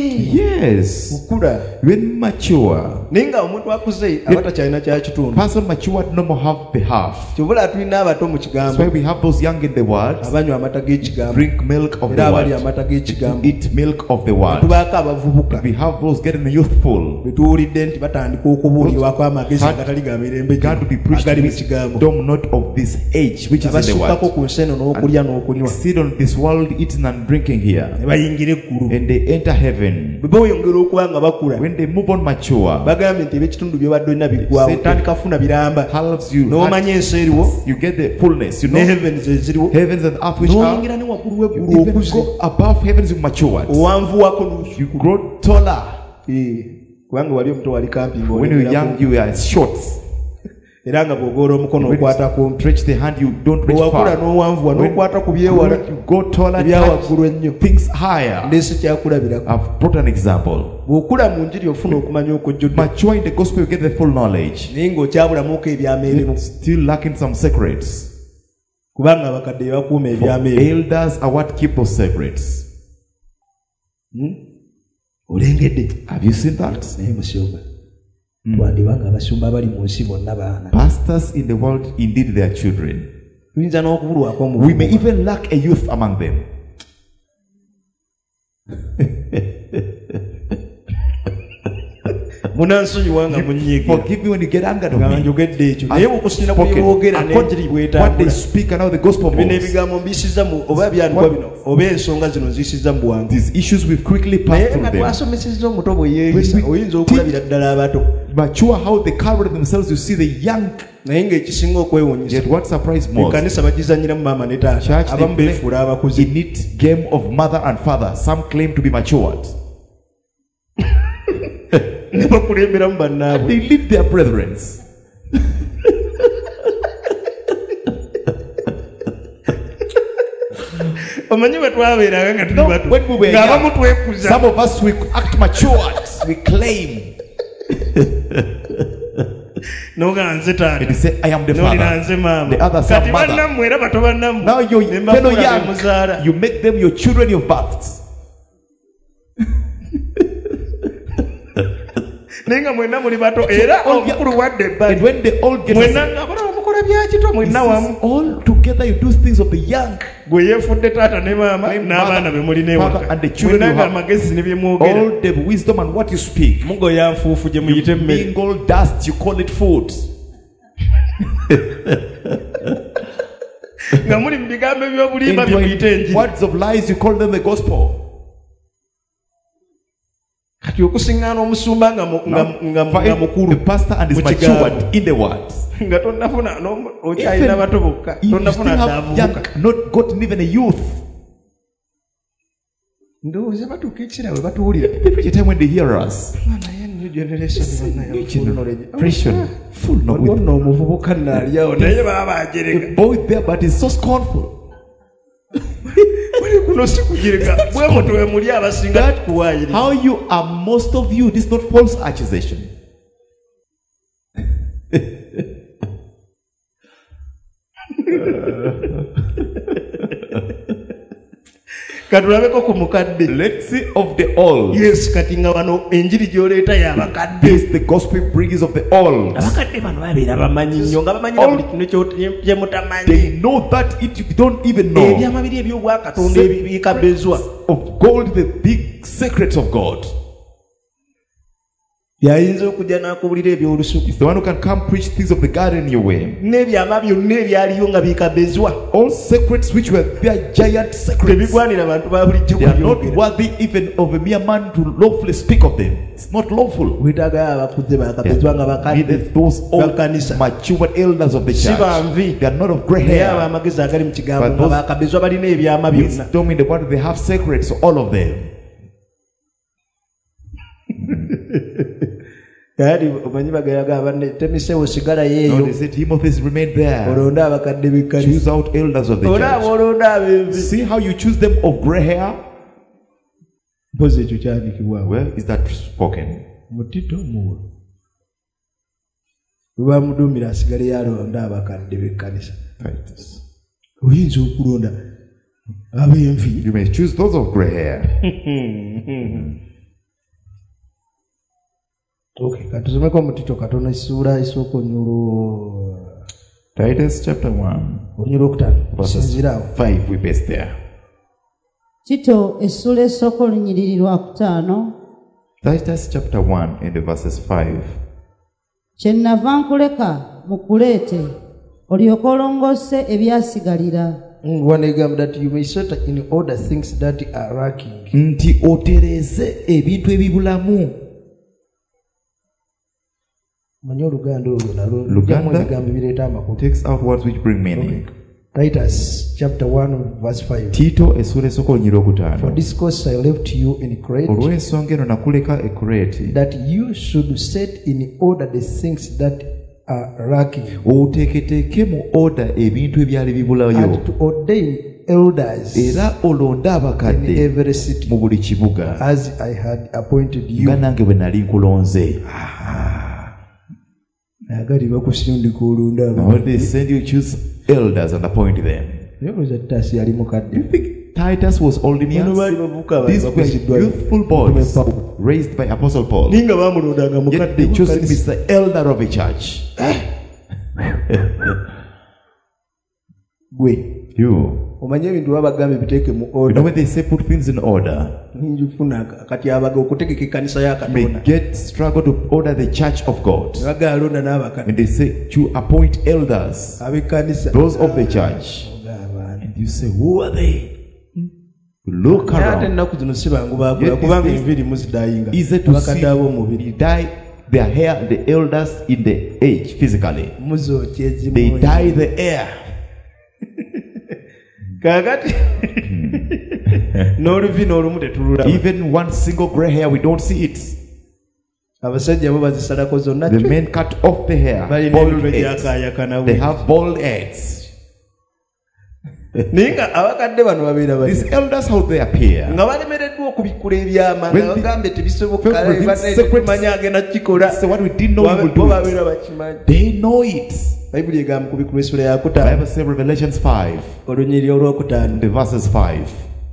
yes okula when mature ninga omuntu akuze abatakyalina kya kitundu person matured no more have the half kyobula tulina abato mu kigambo that's why we have those young in the word abanywa amata g'ekigambo drink milk of the word amata g'ekigambo eat milk of the word tubaako abavubuka we have those getting youthful betuwulidde nti batandika okubuulirwako amagezi agatali ga mirembe agali mu kigambo dom not of this age which is in the word ku nseno n'okulya n'okunywa sit on this world eating and drinking here ne bayingira eggulu and they enter heaven bwe boyongera okuba nga bakula when they move on mature bagambye nti ebitundu byobadde olina biggwawo tandika funa biramba n'omanya ensi eriwo you get the fullness you know ne heavens eziriwo heavens and earth which are n'oyingira ne waggulu w'eggulu okuze go above heavens you matured owanvuwako you grow taller kubanga wali omuto wali camping when you young you are short era nga bw'ogoora omukono okwata ku stretch the hand you don't reach far wakula n'owanvuwa n'okwata ku byewala you go taller ebyawaggulu ennyo things higher ndesi kyakulabirako I've brought an example bw'okula mu njiri ofuna okumanya okujjudde mature in the gospel you get the full knowledge naye ng'okyabulamuko ebyama erimu still lacking some secrets kubanga abakadde bakuuma ebyama erimu elders are what keep those secrets hmm? olengedde have you seen that naye musumba twandibanga abasumba bali mu nsi bonna baana pastors in the world indeed their children tuyinza n'okubulwako we may even lack a youth among them munansonyiwanga munyiiga forgive me when you get angry nga njogedde ekyo naye bw'okusinira ku byoboogera n'enjiri bw'etambula bino ebigambo mbisiza mu oba byandikwa bino oba ensonga zino nzisiza mu bwangu naye nga twasomesezza omuto bwe yeeyisa oyinza okulabira ddala abato mature how they carry themselves you see the young naye ng'ekisinga okwewuunyisa what surprised most ekkanisa bagizanyiramu maama ne taata abamu beefuula abakuze in it game of mother and father some claim to be matured ne bakulemberamu bannaabwe they lead their brethrens omanyi bwe twabeeranga nga tuli bato ng'abamu twekuza some of us we act matured we claim noga nze taata and say I am the father nze maama the other son mother kati bannammwe era bato bannammwe now you young you make them your children you've birthed nenga mwenna muli bato era omukulu wadde and when they all get mwenna ngabala omukola byakito mwenna wamu all together you do things of the young gwe yeefudde taata ne maama n'abaana be muli newaka mwenna nga amagezi ne byemwogera all the wisdom and what you speak mugoya nfuufu gye muyite mmere mingle dust you call it food nga muli mu bigambo ebyobulimba bye muyite enjiri words of lies you call them the gospel kati okusiŋŋaana omusumba nga mukulu the pastor and his matured in the word nga tonnafuna okyalina bato bokka tonnafuna daavubuka not gotten even a youth ndowooza batuuka ekiseera bwe batuwulira every time when they hear us wonna omuvubuka naalyawo naye baba bajereka boy there but is so scornful kuno si kujirika bwe mutu we muli abasinga tukuwaayiri how you are most of you this is not false accusation katulabeko ku mukadde let's see of the old yes kati nga wano enjiri gy'oleeta y'abakadde this the gospel brings of the old abakadde bano babeera bamanyi nnyo nga bamanyira buli kintu kye mutamanyi they know that it you don't even know ebyamabiri eby'obwakatonda ebikabezwa of gold the big secrets of God Yayinza okujja n'akubulira eby'olusuku. It's the one who can come preach things of the garden your way. N'ebyama byonna ebyaliyo nga bikabezwa. All secrets which were their giant secrets. Tebigwanira abantu ba bulijjo. They are not worthy even of a mere man to lawfully speak of them. It's not lawful. Wetaaga abakuze bakabezwa nga bakadde. Those old mature elders of the church. They are not of grey hair. Aba amagezi agali mu kigambo nga bakabezwa balina ebyama byonna. Wisdom in the word, they have secrets, all of them. Kadi omanyi bagayaga abanne temisewo sigala yeyo. No, they said Timothy remained there. Olonda abakadde bikali. Choose out elders of the church. Olonda abevi. See how you choose them of grey hair. Mpozi ekyo kyandikibwa. Where is that spoken? Mutito muwo. Bwe mudumira asigale yalonda abakadde b'ekkanisa. Titus. Oyinza okulonda abenvi. You may choose those of grey hair. Okay, katuzomeko mutito katono isura isoko nyuro. Titus chapter one. Onyuro kutano. Verses five we base there. Tito esula esoko lunyiririrwa kutano. Titus chapter one and the verses five. Kyenava nkuleka mukuleete olyoke olongose ebyasigalira. One example that you may set in order things that are lacking. Nti otereze ebintu ebibulamu. Luganda takes out words which bring meaning. Titus chapter one verse five. Tito esura esoko nyiro kutano. For this cause I left you in Crete. Olw'ensonga nakuleka e Crete. That you should set in order the things that are lacking. Oteeketeke mu order ebintu ebyali bibulayo. And to ordain elders. Era olonda abakadde in every city. Mu buli kibuga. As I had appointed you. Nga nange bwe nali nkulonze. Now they send you choose elders and appoint them. You think Titus was old in years? These were youthful boys raised by Apostle Paul. Yet they chose him as the elder of a church. You. You know when they say put things in order, may get struggle to order the church of God. And they say to appoint elders, those of the church. And you say, who are they? Look around. Yet easy to see die their hair, the elders in the age physically. They dye the hair. Even one single gray hair, we don't see it. The men cut off the hair. Bald heads. They have bald heads. These elders, how they appear. So what we didn't know we would do it. They know it. Bible says Revelations five. The verses five.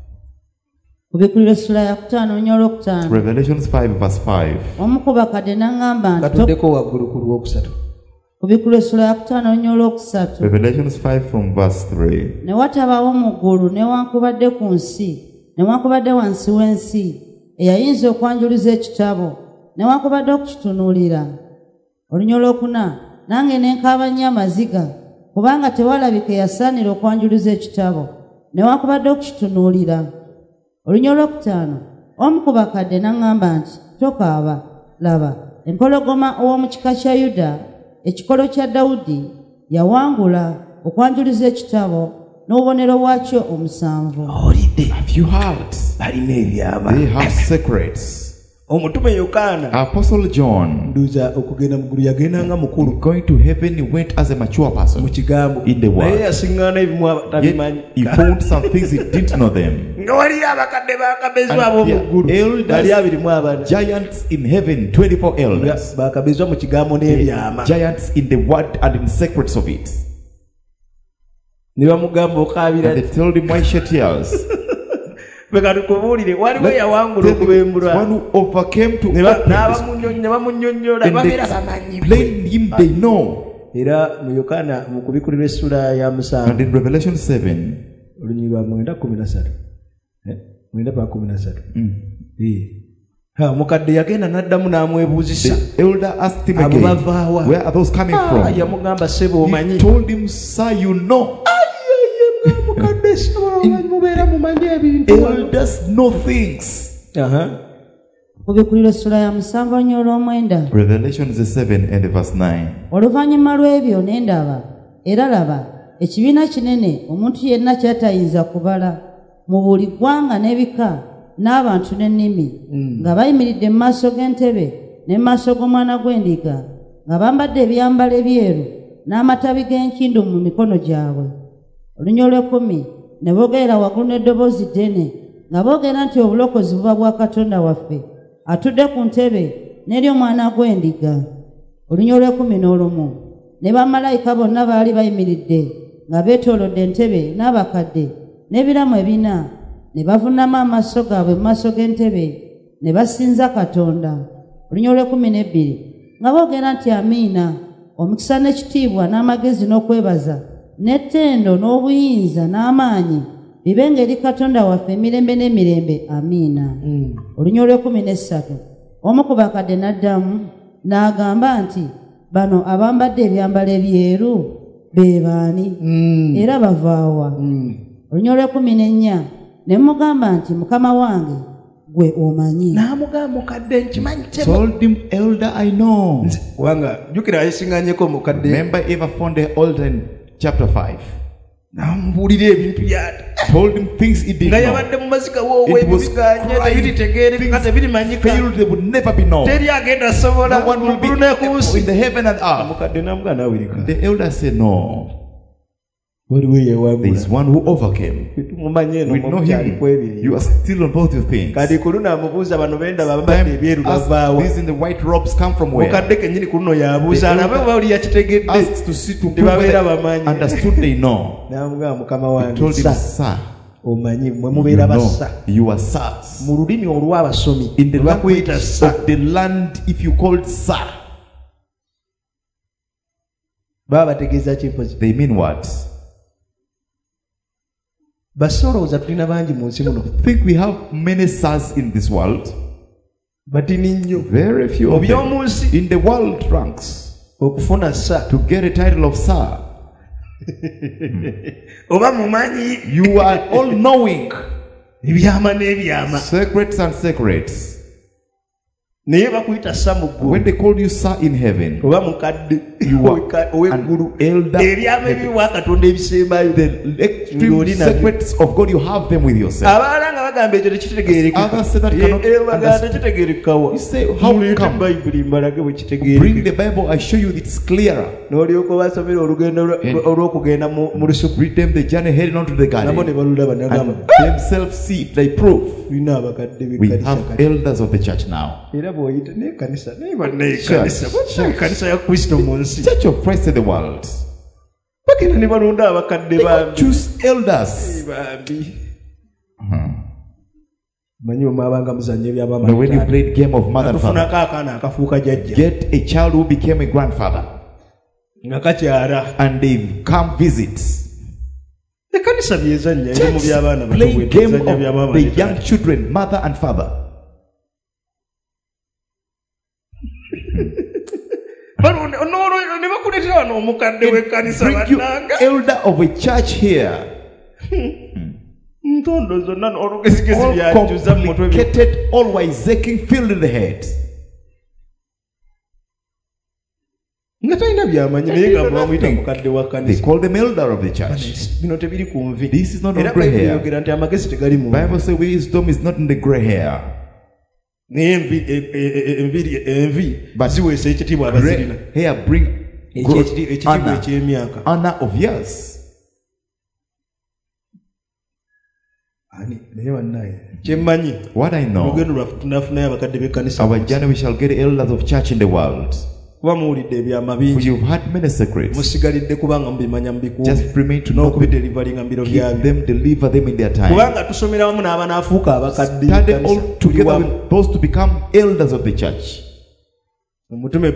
Revelations five verse five. Revelations five from verse three. Newankubadde wansi w'ensi eyayinza okwanjuluza ekitabo newankubadde okukitunuulira. Olunya olwokuna nange nenkaaba nnyo amaziga kubanga tewalabika yasaanira okwanjuluza ekitabo newankubadde okukitunuulira. Olunya olwokutaano omu ku bakadde n'aŋŋamba nti tokaaba, laba empologoma ow'omu kika kya Yuda ekikolo kya Dawudi yawangula okwanjuluza ekitabo n'obubonero bwakyo omusanvu. Have you heard? They have secrets. Apostle John, going to heaven, he went as a mature person in the world. Yet he found some things he didn't know them. And elders, giants in heaven, twenty-four elders. Giants in the word and in secrets of it. And they told him, why shed tears? One who overcame to open this, and they explained him, they know. And in Revelation seven, mm. Ha mukadde yagenda naddamu n'amwebuuzisa. The elder asked him again, where are those coming from? Ah, yamugamba sebo omanyi. He told him, sir, you know. Mukadde sebo mubeera mumanyi ebintu. Elders know things. Aha. Obikulira sura ya musanvu nnyo olw'omwenda. Revelation seven and verse nine. Oluvannyuma lw'ebyo ne ndaba era laba ekibiina kinene omuntu yenna ky'atayinza kubala mu buli ggwanga n'ebika n'abantu n'ennimi nga bayimiridde mu maaso g'entebe ne mu maaso g'omwana gw'endiga nga bambadde ebyambalo ebyeru n'amatabi g'enkindu mu mikono gyabwe. Olunya olw'ekkumi ne boogera waggulu n'eddoboozi ddene nga boogera nti obulokozi buba bwa Katonda waffe atudde ku ntebe n'eri omwana gw'endiga. Olunya olw'ekkumi n'olumu ne bamalayika bonna baali bayimiridde nga beetoolodde entebe n'abakadde n'ebiramu ebina ne bavuunama amaaso gaabwe mu maaso g'entebe ne basinza Katonda. Olunya olw'ekkumi n'ebbiri nga boogera nti amiina, omukisa n'ekitiibwa n'amagezi n'okwebaza n'ettendo n'obuyinza n'amaanyi bibenga eri Katonda waffe emirembe n'emirembe. Amiina. Mm. Olunya olw'ekkumi n'essatu omu ku bakadde n'addamu n'agamba nti bano abambadde ebyambalo ebyeru be baani? Mm. Era bavaawa? Mm. Olunya olw'ekkumi n'ennya ne mugamba nti mukama wange gwe omanyi. N'amugamba mukadde nkimanyi. Told him, elder, I know. Wanga jukira ayisiŋŋanyeko mukadde. Remember Eva found the elder in chapter five. N'amubuulira ebintu byata. Told him things he did not. Yabadde mu mazika wowe ebiganye tebitegeere kate birimanyika. They would never be known. Teri agenda sobola. No one will be in the heaven and earth. Mukadde n'amugamba nawulika. The elder said no. There is one who overcame. We know him. You are still on both your things. These in the white robes come from where? They asked to see to prove they understood they know. He told him, sir, you know, you are sirs. In the language of the land, if you called sir, they mean what? Think we have many sirs in this world? Very few of them in the world ranks to get a title of sir. You are all knowing secrets and secrets. When they called you sir in heaven, you are an elder. The extreme secrets of God, you have them with yourself. Others say that cannot understand. You say, how come? Bring the Bible, I show you it's clearer. And read them the journey heading on to the garden. And themselves see it, they prove. We have elders of the church now. Church, church. Church of Christ in the world. They don't choose elders. Uh-huh. But when you played game of mother and father, get a child who became a grandfather, and they come visit. Church play game of the young children, mother and father. Bring you elder of a church here. All complicated, all wiseacking, filled in the head. They call them elder of the church. This is not on gray hair. The Bible says wisdom is not in the gray hair. But gray hair bring growth, honor, honor of years. What I know, our journey we shall get elders of church in the world. You've had many secrets. Just remain to know, give them, deliver them in their time. Study all together with those to become elders of the church. Apostle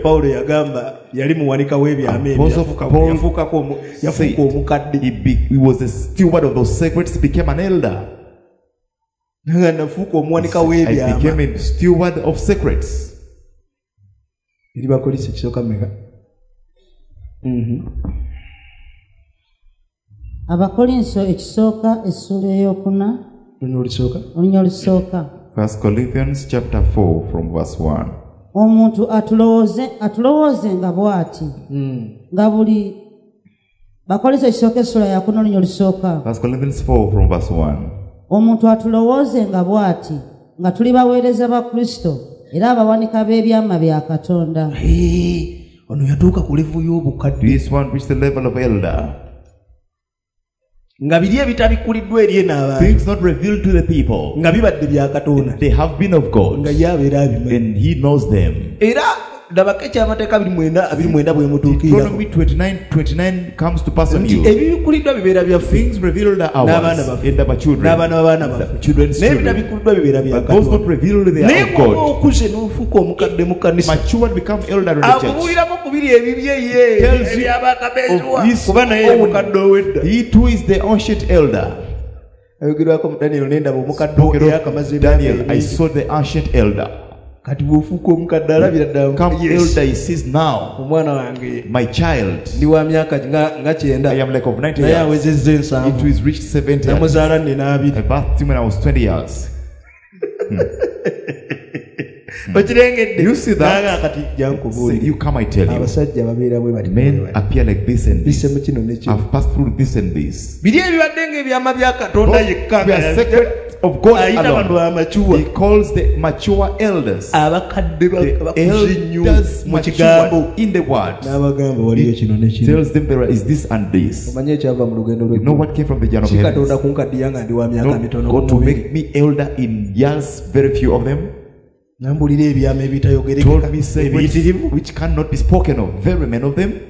Paul said he, be, he was a steward of those secrets, became an elder. I became a steward of secrets. Mm-hmm. Abakolinso ekisooka essula ey'okuna olunya olusooka. First Corinthians chapter four from verse one. Omuntu atulowooze atulowooze nga bw'ati nga buli bakolinso ekisooka essula yakuna olunya olusooka. First Corinthians four from verse one. Omuntu atulowooze nga bw'ati nga tuli baweereza ba Kristo era abawanika b'ebyama bya Katonda. Ono yatuuka ku level y'obukadde. This one reached the level of elder. Nga biri ebitabikuliddwa eri n'abantu. Things not revealed to the people. Nga bibadde bya Katonda. They have been of God. Nga yabeera abimanyi. And he knows them. Era ndabako ekyamateeka abiri mwenda abiri mwenda bwe mutuukira. Deuteronomy twenty-nine twenty-nine comes to pass on you. Ebibikuliddwa bibeera bya things revealed are ours and our children. N'abaana b'abaana baffe. Children's children. N'ebitabikuliddwa bibeera bya Katonda. Those not revealed they are of God. Naye okuze n'ofuuka omukadde mu kkanisa. Mature become elder in the church. Akubuulirako ku biri ebibye ye. Ebyabakabeezebwa. Kuba naye omukadde ow'edda. He too is the ancient elder. Ayogerwako mu Daniel n'endaba omukadde ow'eyakamaze Daniel, I saw the ancient elder. Kati bw'ofuuka omukadde alabira ddala. Come elder, he says now. Omwana wange. My child. Ndi wa myaka nga kyenda. I am like of ninety years. Naye awezezza ensanvu. It was reached seventy. Namuzaala nne n'abiri. I birthed him when I was twenty years. You see that? Say, you come, I tell you. Men appear like this and this. I've passed through this and this. Those we are secret of God alone. He calls the mature elders. The elders mature in the word. He tells them there is this and this. You know what came from the journey of heavens? No, God to make me elder in years, very few of them. Told me say which, which cannot be spoken of, very many of them.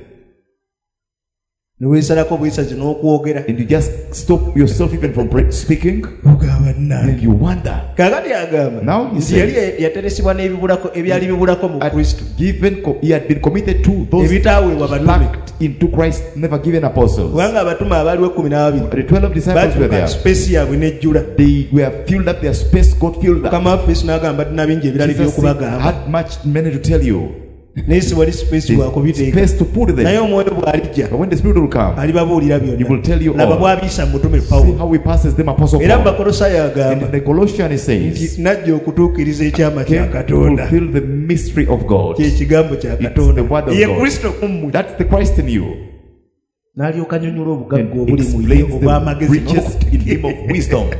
And you just stop yourself even from speaking. And you wonder. Now he says, given, he had been committed to those packed into Christ, never given apostles. The twelve disciples were there. They were filled up, their space got filled up. Jesus had much many to tell you. Space to put them. But when the Spirit will come, He will tell you all. See how He passes them, Apostle Paul. And the Colossians says, came to fulfill the mystery of God. It's the word of God. That's the Christ in you. And explains the riches in Him of wisdom.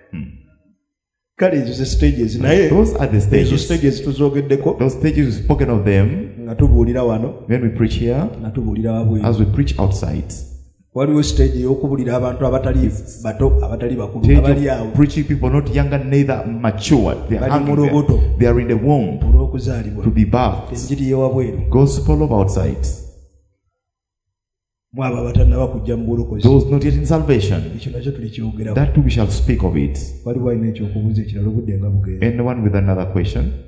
Those are the stages. Those stages we've spoken of them when we preach here, as we preach outside. Stage of preaching people not younger, neither mature. They are hungry. They are in the womb to be birthed. Gospel of outside. Those not yet in salvation. That too we shall speak of it. Anyone with another question?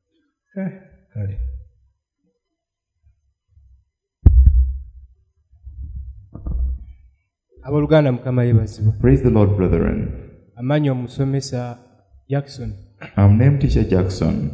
Praise the Lord, brethren. I'm named Teacher Jackson.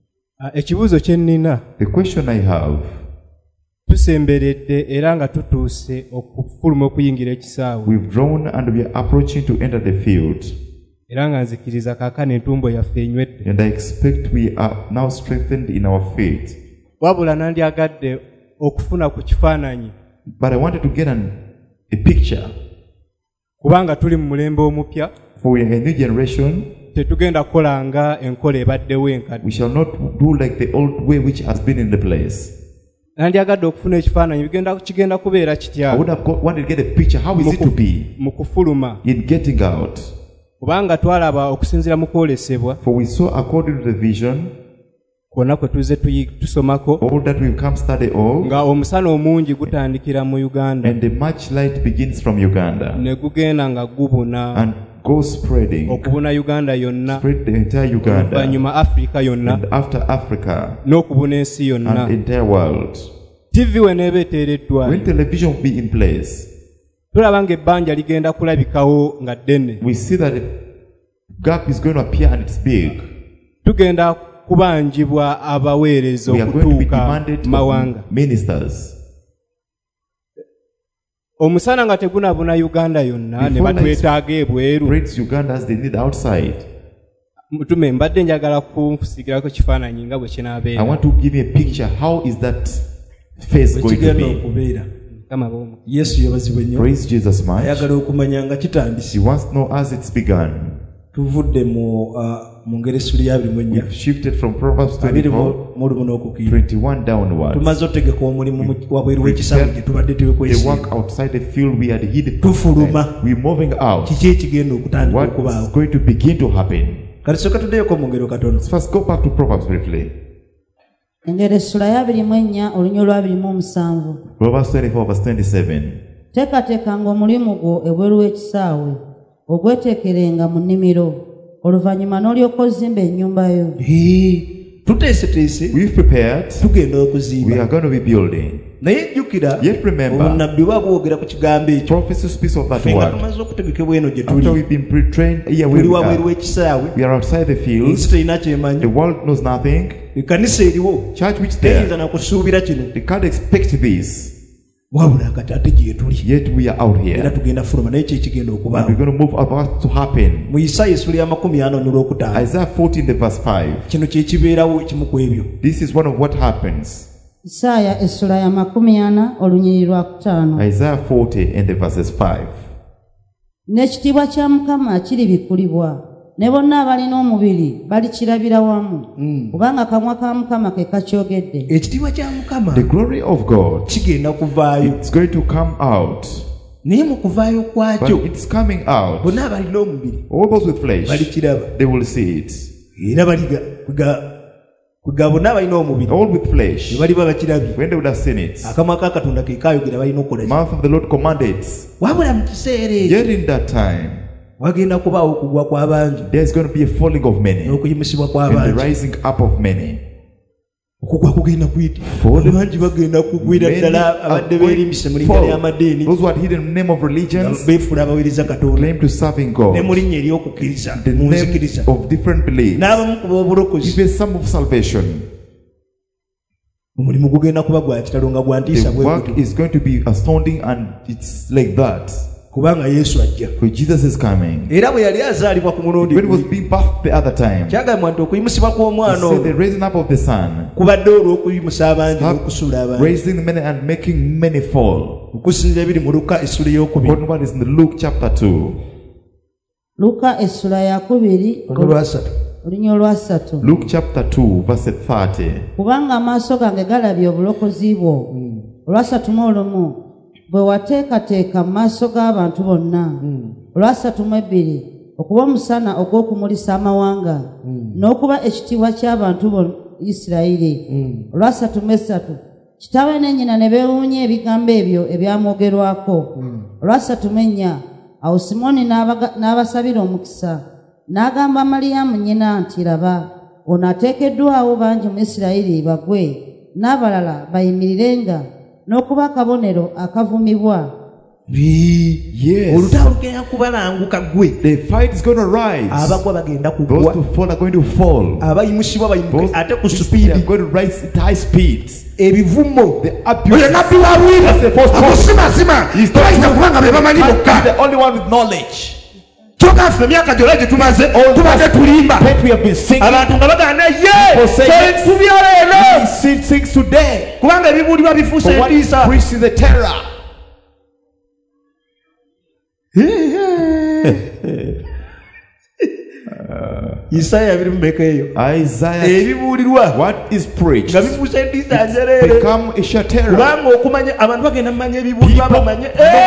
The question I have, tusemberedde era nga tutuuse okufuluma okuyingira ekisaawe. We've drawn and we are approaching to enter the field. Era nga nzikiriza kaakano entumbo yaffe enywedde. And I expect we are now strengthened in our faith. Wabula nandyagadde okufuna ku kifaananyi. But I wanted to get an, a picture. Kubanga tuli mu mulembe omupya. For we are a new generation. Tetugenda kukola nga enkola ebaddewo enkadde. We shall not do like the old way which has been in the place. Nandyagadde okufuna ekifaananyi bigenda kigenda kubeera kitya. I would have wanted to get a picture. How is it to be mu kufuluma in getting out? Kubanga twalaba okusinziira mu kwolesebwa. For we saw according to the vision. Kwonna kwe tuze tusomako. All that we come study of. Nga omusana omungi gutandikira mu Uganda. And the much light begins from Uganda. Ne gugenda nga gubuna. And go spreading. Okubuna Uganda yonna. Spread the entire Uganda. Oluvannyuma Africa yonna. And after Africa. N'okubuna ensi yonna. And the entire world. T V wheneeba eteereddwa. When television will be in place. Tulaba nga ebbanja ligenda kulabikawo nga ddene. We see that gap is going to appear and it's big. Tugenda kubanjibwa abaweereza okutuuka mawanga. Ministers. Omusana nga tegunabuna Uganda yonna ne batwetaaga ebweru. Great Ugandans they need outside. Mutume mbadde njagala kunfusigirako kifaananyi nga bwe kinaabeera. I want to give you a picture. How is that face going to be? Yesu yabazibwe nnyo. Praise Jesus much. Ayagala okumanya nga kitandise. He wants to know as it's begun. Tuvudde mu mu ngeri suli ya buli mwenya. We've shifted from Proverbs twenty-four, twenty-one downwards. Tumaze otegeka omulimu wabweru w'ekisaawe gye tubadde tuwekwese. The work outside the field we had hid. Tufuluma. We're moving out. Kiki ekigenda okutandika okubaawo. What's going to begin to happen? Kati soka tuddeeko mu ngero katono. Let's first go back to Proverbs briefly. Engero essula ya abiri mu ennya olunya olw'abiri mu omusanvu. Proverbs twenty-four verse twenty-seven. Teekateekanga omulimu gwo ebweru w'ekisaawe ogweteekerenga mu nnimiro oluvannyuma n'olyoka ozimba ennyumba yo. Tuteeseteese. We've prepared. Tugenda okuzimba. We are going to be building. Naye jjukira obunabbi bwabwogera ku kigambo ekyo. Prophecy speaks of that word. Tumaze okutegekebwa eno gye tuli. After we've been pre-trained, here we are. We are outside the field. The world knows nothing. Ekkanisa eriwo. Church which there. Teyinza na kusuubira kino. They can't expect this. Wabula kati ate gye tuli. Yet we are out here. Era tugenda fuluma naye kye kigenda okubaawo. We're going to move about to happen. Mu Isaya essula ya makumi ana n'olwokutaano. Isaiah fourteen the verse five. Kino kye kibeerawo kimu ku ebyo. This is one of what happens. Isaya essula ya makumi ana olunyiriri lwa kutaano. Isaiah forty and the verses five. N'ekitiibwa kya Mukama kiribikkulibwa ne bonna abalina omubiri balikirabira wamu kubanga akamwa ka Mukama ke kakyogedde. Ekitiibwa kya Mukama, the glory of God, kigenda kuvaayo. It's going to come out. Naye mu kuvaayo kwakyo, but it's coming out. Bonna abalina omubiri, all those with flesh, balikiraba. They will see it. Era baliga kuga bonna abalina omubiri, all with flesh, bali bakirabye. When they would have seen it, akamwa ka Katonda ke kaayogera balina okukola. Mouth of the Lord commanded. Wabula mu kiseera ekyo, yet in that time, wagenda kubaawo okugwa kw'abangi. There's going to be a falling of many, n'okuyimusibwa kw'abangi, and the rising up of many. Okugwa kugenda kwita abangi bagenda kugwira ddala abadde beerimbise mu linnya ly'amadeeni. Those who had hidden the name of religions, beefula abaweereza Katonda, claim to serving God, ne mu linnya ery'okukkiriza, the name of different beliefs, n'abamu ku b'obulokozi, even some of salvation. Omulimu gugenda kuba gwa kitalo nga gwa ntiisa bwe buti. The work is going to be astounding and it's like that. Kubanga Yesu ajja. For Jesus is coming. Era bwe yali azaalibwa ku mulundi, when he was being birthed the other time, kyagambibwa nti okuyimusibwa kw'omwana oyo, the raising up of the son, kubadde olw'okuyimusa abangi n'okusuula abangi, raising many and making many fall. Okusinziira ebiri mu Luka essula ey'okubiri. According to what is in the Luke chapter two. Luka essula ya kubiri olwasatu. Olunya olwasatu. Luke chapter two verse thirty. Kubanga amaaso gange galabye obulokozi bwo. Olwasatu mu olumu bwe wateekateeka mu maaso g'abantu bonna. Olwasatu mu ebbiri okuba omusana ogw'okumulisa amawanga n'okuba ekitiibwa ky'abantu bo Isirayiri. Olwasatu mu essatu kitaawe ne nnyina ne beewuunya ebigambo ebyo ebyamwogerwako. Olwasatu mu ennya awo Simooni n'abasabira omukisa n'agamba Maliyamu nnyina nti laba ono ateekeddwawo bangi mu Isirayiri bagwe n'abalala bayimirirenga n'okuba akabonero akavumibwa. Yes. Olutalo lugenda kubalanguka gwe. The fight is going to rise. Abagwa bagenda kugwa. Those who fall are going to fall. Abayimusibwa bayimuke ate ku speed. They are going to rise at high speed. Ebivumo, the abuse. Oyo nabbi wa bwira. Akusima sima. Bayinza kubanga be bamanyi bokka. The only one with knowledge. Toka ffe myaka gyonna gye tumaze tubadde tulimba abantu nga bagana ye tubyaleero kubanga ebibuulirwa bifuuse endiisa. Isaya biri mumeka eyo ebibuulirwa nga bifuuse endiisa njereere kubanga okumanya abantu bagenda mumanya ebibuulirwa bamanye.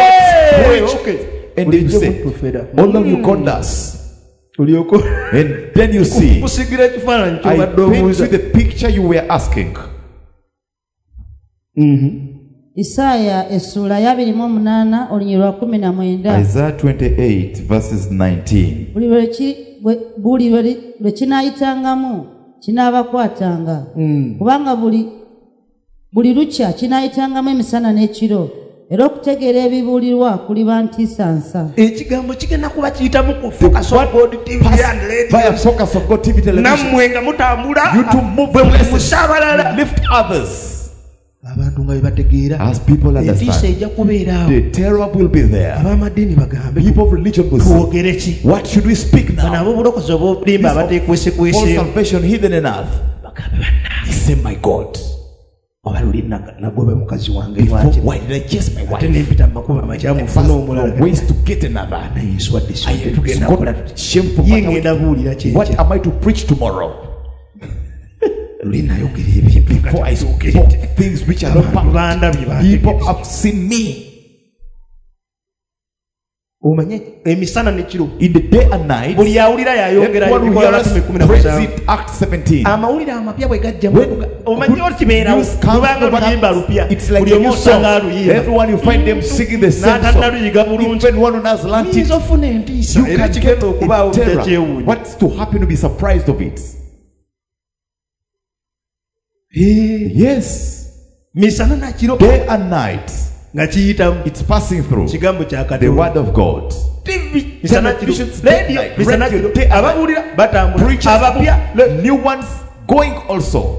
And you say, all of you conducts. And then you see, I paint you the picture you were asking. Isaiah essula ya abiri mu munaana olunyiriri lwa kumi na mwenda. Isaiah twenty-eight verses nineteen. Buli lwe kinaayitangamu kinaabakwatanga. Kubanga buli buli lukya kinaayitangamu emisana n'ekiro era okutegeera ebibuulirwa kuliba ntiisansa. Ekigambo kigenda kuba kiyitamu ku Focus of God T V and radio. Focus of God T V television. Nammwe nga mutambula. You to move musabalala. Lift others. Abantu nga bategeera. As people understand, the terror will be there. Abamadini bagambe. People of religion will tuogere ki. What should we speak now? Bana bobulokozi obudimba abatekwese kwese. For salvation hidden in earth. Bagambe bana. Say my God. Before, why did I chase my wife? Ways to get another. I have shameful. What am I to preach tomorrow? Before I spoke things which are not part. People have seen me. In the day and night, everyone will hear us praise it. Act seventeen. When news comes to it's like a new song. Everyone, you find them singing the same song. Even one who has learned it, you can get a terror. What's to happen to be surprised of it? Yes. Day and night. It's passing through the word of God. Televisions, radio, preachers, new ones going also.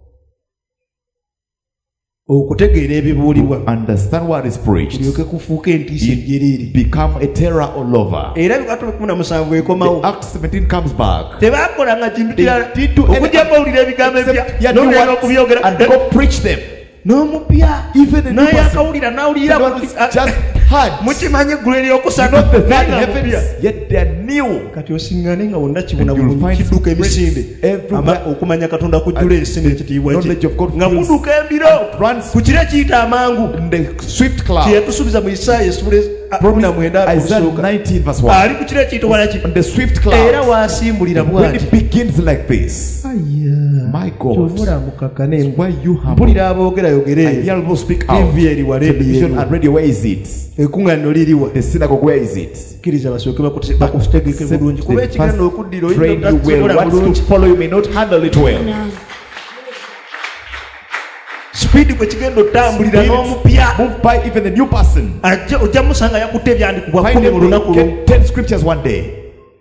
Understand what is preached. It become a terror all over. The Act seventeen comes back. They did to anyone and go preach them. No, even the new person just heard. Not the third heavens, yet they are new. And you'll find everywhere knowledge of God runs in the swift cloud. Isaiah nineteen verse one. And the swift cloud, when it begins like this, my God, why you have I hear people speak out. Television and radio, where is it? The synagogue, where is it? Train you well. What's to follow you may not handle it well. Speed kwekigendo tambulira n'omupya. Move by even the new person. Ojja musanga yakutte ebyandikibwa kumi mu lunaku. Get ten scriptures one day.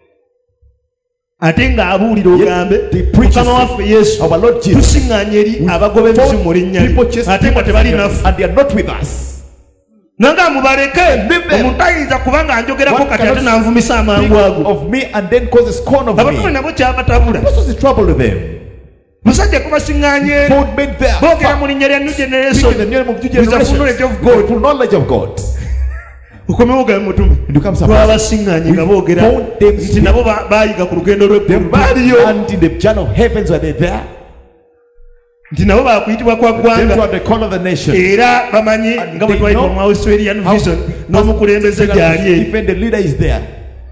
Ate nga abuulira ogambe Mukama waffe Yesu tusiŋŋaanye eri abagoba emizimu mu linnya lye ate nga tebali naffe. And they are not with us. Nanga mubaleke omuntu ayinza kubanga anjogerako kati ate nanvumisa amangu ago. Of me and then cause a scorn of me. Abatume nabo kyabatabula. What was the trouble with them? Musajja kubasiŋŋaanye boogera mu linnya lya new generation with full knowledge of God. Full knowledge of God. Ukomewo ogambe mutume twabasiŋŋaanye nga boogera nti nabo baayiga ku lugendo lw'eggulu baaliyo. And in the journey of heavens were they there? Nti nabo baakuyitibwa kwa ggwanga era bamanyi nga bwe twayita mu Australian Vision n'omukulembeze gyali eri. Even the leader is there.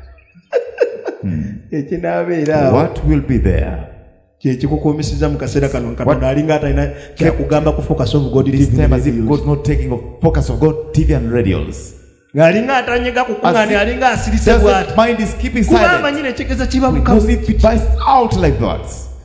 Ekinaabeera what will be there? Kyekikukuumisiza mu kaseera kano Katonda alinga atalina kyakugamba ku Focus of God T V. This time as if God's not taking of Focus of God T V and radios. Ngalinga atanyega kukuŋŋaana alinga asirise bw'ati. Mind is keeping silent. Kuba amanyi n'ekitegeeza kiba because it buys out like that.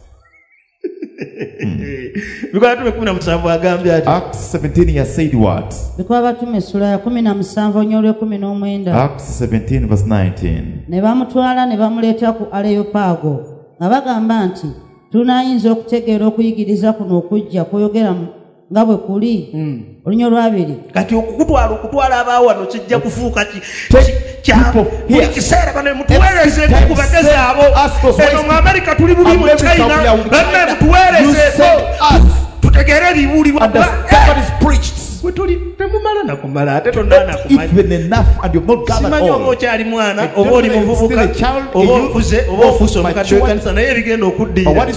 Bikola tume kumi na musanvu agambye ati. Acts seventeen he has said what? Bikola batume essula ya kumi na musanvu onyolwe kumi n'omwenda. Acts seventeen verse nineteen. Ne bamutwala ne bamuleeta ku Areyopago nga bagamba nti tunayinza okutegeera okuyigiriza kuno okujja kweyogera nga bwe kuli. Olunya olwabiri kati okukutwala okutwala abaawo wano kijja kufuuka buli kiseera bano mutuweereze ku bagezi abo. Eno mu Amerika tuli bubi mu China banne mutuweereze tutegeere ebibuulirwa we tuli temumala nakumala ate tonanakumanyi oba okyali mwana oba oli muvubuka oba okuze oba ofuuse omukadde w'ekkanisa naye ebigenda okuddiira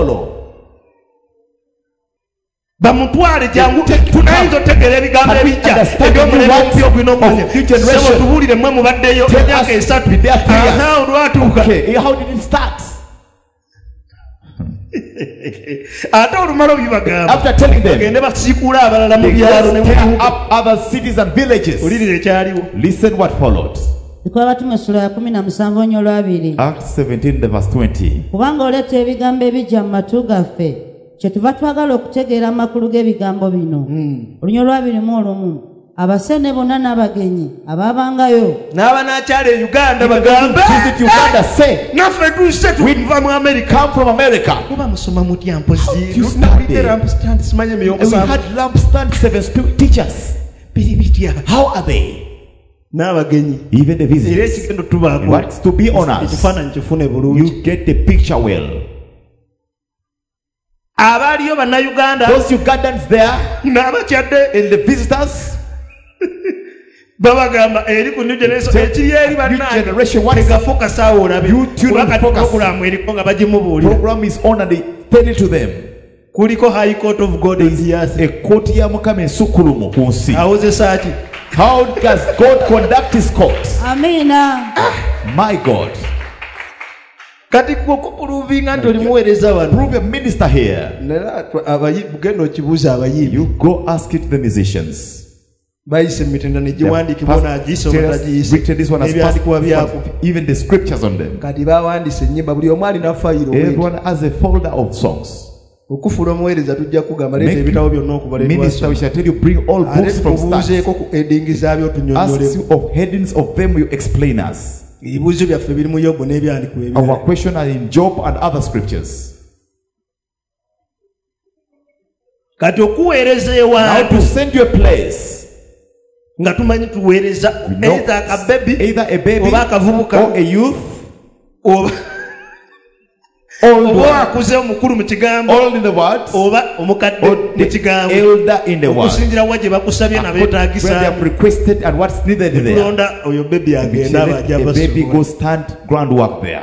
bamutwale jangu tunayinza otegeera ebigambo ebijja ebyomulembe omupya ogulina okumanya sebo tubuulire mmwe mubaddeyo emyaka esatu aha olwatuuka ate olumala obibagambagende basiikuula abalala mu byalo ne olirira ekyaliwo. Listen what followed. Bikola batume essula ya kumi na musanvu onyolwe olwabiri. Acts seventeen the verse twenty. Kubanga oleeta ebigambo ebijja mu matu gaffe kyetuva twagala okutegeera amakulu g'ebigambo bino. Olunya olwabiri mu olumu abasene bonna n'abagenyi ababangayo n'abanakyala e Uganda bagambe naffe tuse tuva mu America come from America kuba musoma mutya mpozi lampstand simanye miyo we had lampstand seven teachers biribitya how are they n'abagenyi even the visitors what's to be on us you get the picture well abaliyo bana Uganda those Ugandans there n'abakyadde and the visitors babagamba eri ku new generation ekiri eri bannange tegafoka sawa olabe program eriko nga bagimubuulira program is on and they tell it to them kuliko high court of God is yes a court ya mukama ensukulumu ku nsi awozesa ati how does God conduct his court amina my God kati kukuruvinga ntoli muwereza wano prove a minister here nera abayibugendo okibuuza abayimbi you go ask it to the musicians bayise mitenda ne giwandikibwa na gisoma tagiyise ebyandikibwa byako even the scriptures on them kati bawandise ennyimba buli omu alina fayiro everyone has a folder of songs okufuula omuweereza tujja kugamba leeta ebitabo byonna minister we shall tell you bring all books from start ku headings zaabyo tunyonyole ask you of headings of them you explain us ebibuuzo byaffe biri mu Yobu n'ebyandikwa ebyo our question are in Job and other scriptures kati okuweereza ewantu now to send you a place nga tumanyi tuweereza either akabebi either a baby oba akavubuka or a youth oba oba akuze omukulu mu kigambo all in the word oba omukadde mu kigambo elder in the word okusingira waje bakusabye na beetagisa they have requested and what's needed there kulonda oyo baby agenda abaja basu baby go stand groundwork there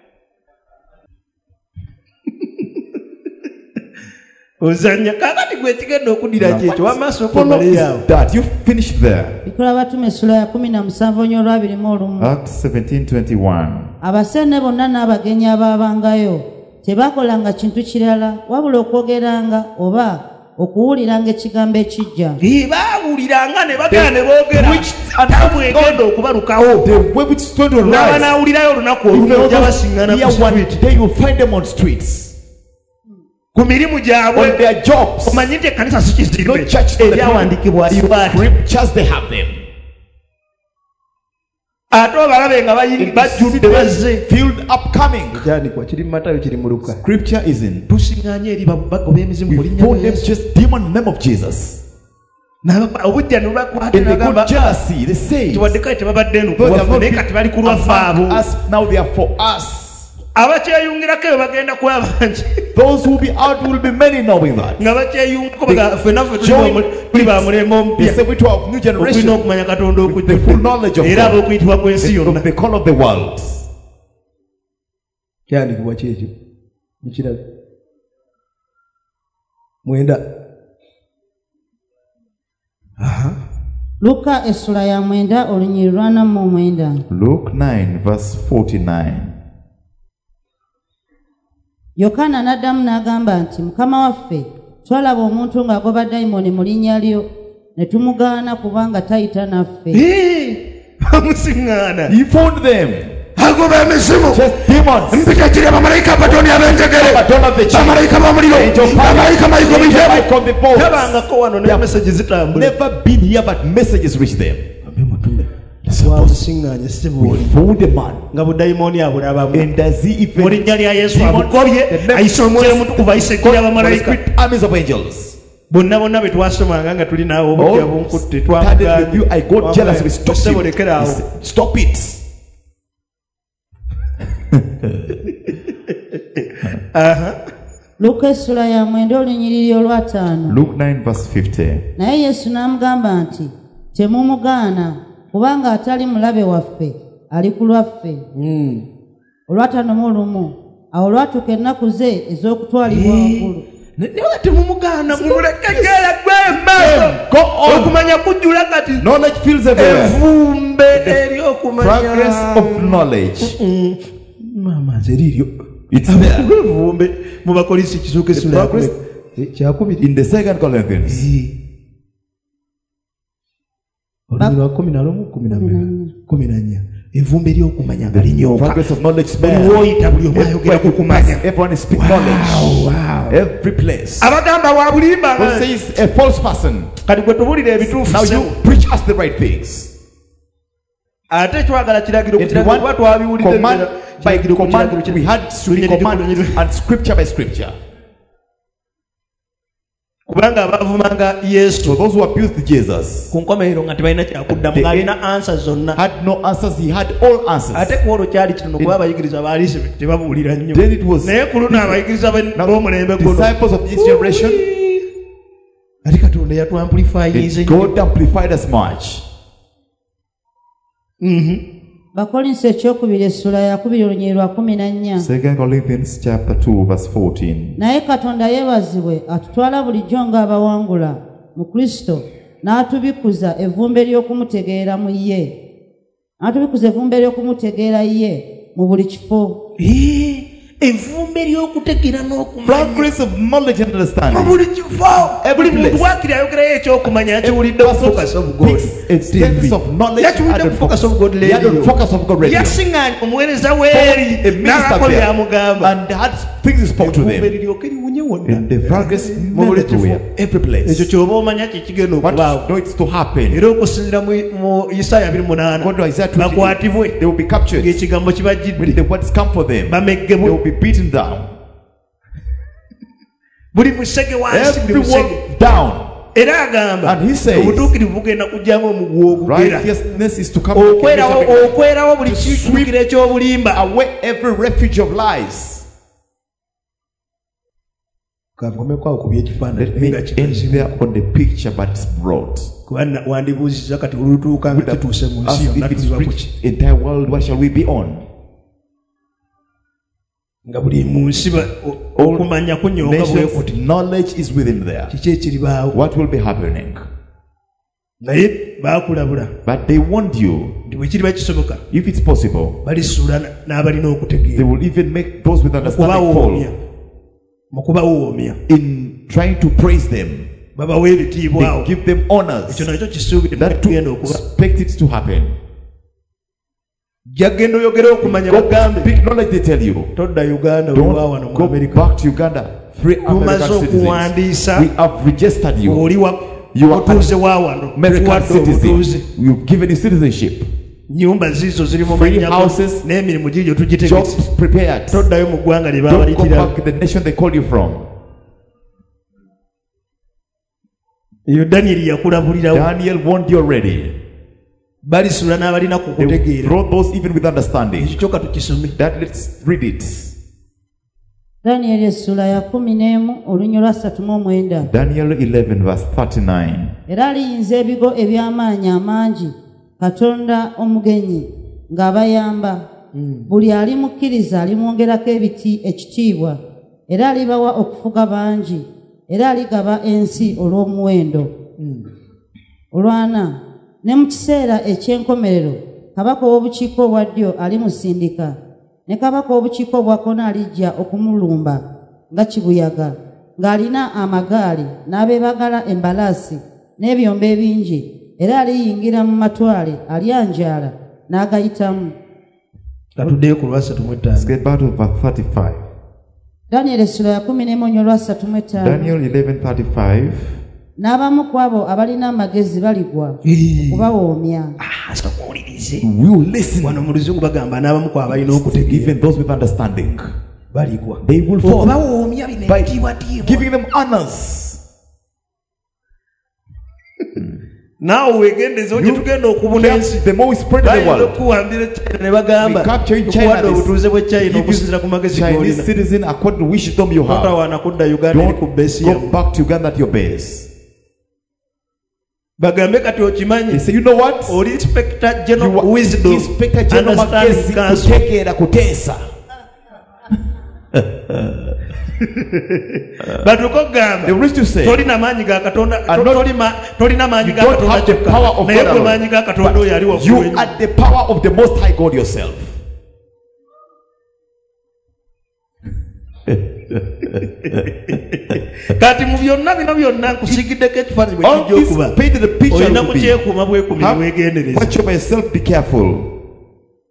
ozanya kakati gwe kigenda okudira kyekyo wamaaso okomale yawo that you finished there Bikola batume essula ya kumi na musanvu onyo olwabiri mu olumu Acts seventeen twenty-one abasene bonna n'abagenyi abaabangayo tebakolanga kintu kirala wabula okwogeranga oba okuwuliranga ekigambo ekijja baawuliranga ne bagenda ne boogera atabwegenda okubalukawo n'abanaawulirayo olunaku olumu ojja basiŋŋana ku streets ku mirimu gyabwe omanyi nti ekkanisa si kizimbe ebyawandikibwa ate obalabe nga bajjudde bazze ekyandikwa kiri mu Matayo kiri mu Luka tusiŋŋanye eri bagoba emizimu mu linnya obujja ne bubakwata kiwaddekayo tebabadde enukuwafe naye kati bali ku lwaffe abo abakyeyungirako ebyo bagenda kuba bangi those who be out will be many knowing that nga bakyeyungako ffe naffe tuli ba mulembe omupya okulina okumanya Katonda okujja era ab'okuyitibwa kw'ensi yonna kyandikibwa kyekyo mukirabe mwenda Luka essula ya mwenda olunyiri lwana mu mwenda Luke nine verse forty-nine Yokaana n'addamu n'agamba nti mukama waffe twalaba omuntu ng'agoba dayimoni mu linnya lyo ne tumugaana kubanga tayita naffe bamusiŋŋaana he found them agoba emizimu mpita kiri abamalayika abatoni ab'enjegere bamalayika b'omuliro bamalayika mayigo bijemu tabangako wano ne message zitambula never been here but messages reach them wamusiŋŋaanye sibuuli nga budayimooni abulabamu mu linnya lya Yesu abugobye ayise omwoyo omutukuvu ayise ejjira abamalayika bonna bonna be twasomanga nga tuli naawe obujja bunkutte twamugaanyebolekerawo Luka essula ya mwenda olunyiriri olwataano naye Yesu n'amugamba nti temumugaana kubanga atali mulabe waffe ali ku lwaffe olwataano mu lumu awo olwatuuka ennaku ze ez'okutwalibwa waggulu naye temumugaana mumulekegeera gwemba okumanya kujjula kati evumbe eryokumanya amazi eriryo evumbe mubakolisi kizuuka essula kyakubiri in the second Corinthians olulimi lwa kumi na lumu kumi na nnya evvumbe ly'okumanya nga linyooka progress of knowledge buli woyita buli omu ayogera ku kumanya everyone is speaking knowledge every place abagamba wa bulimba who says a false person kati gwe tubulira ebituufu now you preach us the right things ate twagala kiragiro ku kiragiro kuba twabiwulidde by command we had to be commanded and scripture by scripture kubanga abavumanga Yesu so those who abused Jesus ku nkomerero nga tebalina kyakuddamu ng'alina answers zonna had no answers he had all answers ate kwolwo kyali kitono kuba abayigiriza baali tebabuulira nnyo then it was naye ku luno abayigiriza b'omulembe guno disciples of this generation ate Katonda yatwamplifyinze God amplified us much mhm Bakolinso ekyokubiri essula yakubiri olunyiri lwa kumi na nnya Second Corinthians chapter two verse fourteen naye Katonda yeebazibwe atutwala bulijjo ng'abawangula mu Kristo n'atubikuza evvumbe ly'okumutegeera mu ye n'atubikuza evvumbe ly'okumutegeera ye mu buli kifo evvumbe ly'okutegeera n'okumanya progress of knowledge and understanding mu buli kifo buli muntu wakiri ayogerayo ekyokumanya yakiwulidde focus of God extents of knowledge and focus of God radio focus of God radio yasinganye omuweereza weeri n'abakolo yamugamba and had things spoke to them and the progress mu buli kifo every place ekyo kyoba omanya kyekigenda okubaawo no it's to happen era okusinzira mu Isaya abiri munaana bakwatibwe they will be captured ng'ekigambo kibajjidde the words come for them bameggebwe they will be beaten down buli musege wansi buli musege down era agamba obutuukirivu bugenda kujjamu omugwa ogugera okwerawo buli kiddukiro ekyobulimba away every refuge of lies kankomekwawo ku byekifaananyi nga on the picture but it's brought kubanga wandibuuziza kati olutuuka nga kituuse mu nsi yonna tuliba kuki entire world what shall we be on nga buli mu nsi okumanya kunyooka bwekuti knowledge is within there kiki ekiribaawo what will be happening naye baakulabula but they warned you nti bwe kiriba kisoboka if it's possible balisuula n'abalina okutegeera they will even make those with understanding fall mu kubawoomya in trying to praise them babawa ebitiibwawo give them honors ekyo nakyo kisuubire that to expect it to happen jagenda oyogera okumanya bagambe big knowledge they tell you todda Uganda olwa wano mu America back to Uganda free American citizens we have registered you oli wa you are otuze wa wano American citizen we've given you citizenship nyumba zizo ziri mu manyako n'emirimu gijo tugitegetse jobs prepared toddayo mu ggwanga lye babalikira don't go back to the nation they call you from iyo Daniel yakulabulirawo Daniel warned you already balisula n'abalina kukutegeera brought those even with understanding ekyoka tukisome that let's read it Daniel essula ya kumi n'emu olunyiri lwa ssatu mu mwenda Daniel eleven verse thirty-nine era liyinza ebigo eby'amaanyi amangi Katonda omugenyi ng'abayamba mm. buli alimukkiriza alimwongerako ebiti ekitiibwa era alibawa okufuga bangi era aligaba ensi olw'omuwendo mm. olwana ne mu kiseera eky'enkomerero kabaka w'obukiiko obwa ddyo alimusindika ne kabaka w'obukiiko obwa kkono alijja okumulumba nga kibuyaga ng'alina amagaali n'abeebagala embalaasi n'ebyombo ebingi era aliyingira mu matwale alyanjala n'agayitamu katuddeyo ku lwa ssatu mu ttaano Daniel essula ya kumi n'emu olunyiri lwa ssatu mu ttaano Daniel eleven thirty-five n'abamu ku abo abalina amagezi baligwa kubawoomya wano mu luzungu bagamba n'abamu ku abalina okutegeera even those with understanding baligwa they will fall bawoomya bino ebitiibwatiibwa giving them honors naawe weegendeze oje tugenda okubuna ensi the more we spread the world okuwambira China ne bagamba okuwadde obutuuze bwe China okusinziira ku magezi Chinese citizen according to wisdom you have otawana kudda Uganda eri ku base go back to Uganda at your base bagambe kati okimanyi say you know what oli inspector general wisdom inspector general magezi kutegeera kuteesa but ukogamba they wish to say tolina maanyi ga Katonda tolina tolina maanyi ga Katonda kyokka naye gwe maanyi ga Katonda oyo ali waggulu you are the power of the most high God yourself kati mu byonna bino byonna nkusigiddeko ekifaananyi bwe kijja okuba olina kukyekuuma bwekumi weegendereza watch over yourself be careful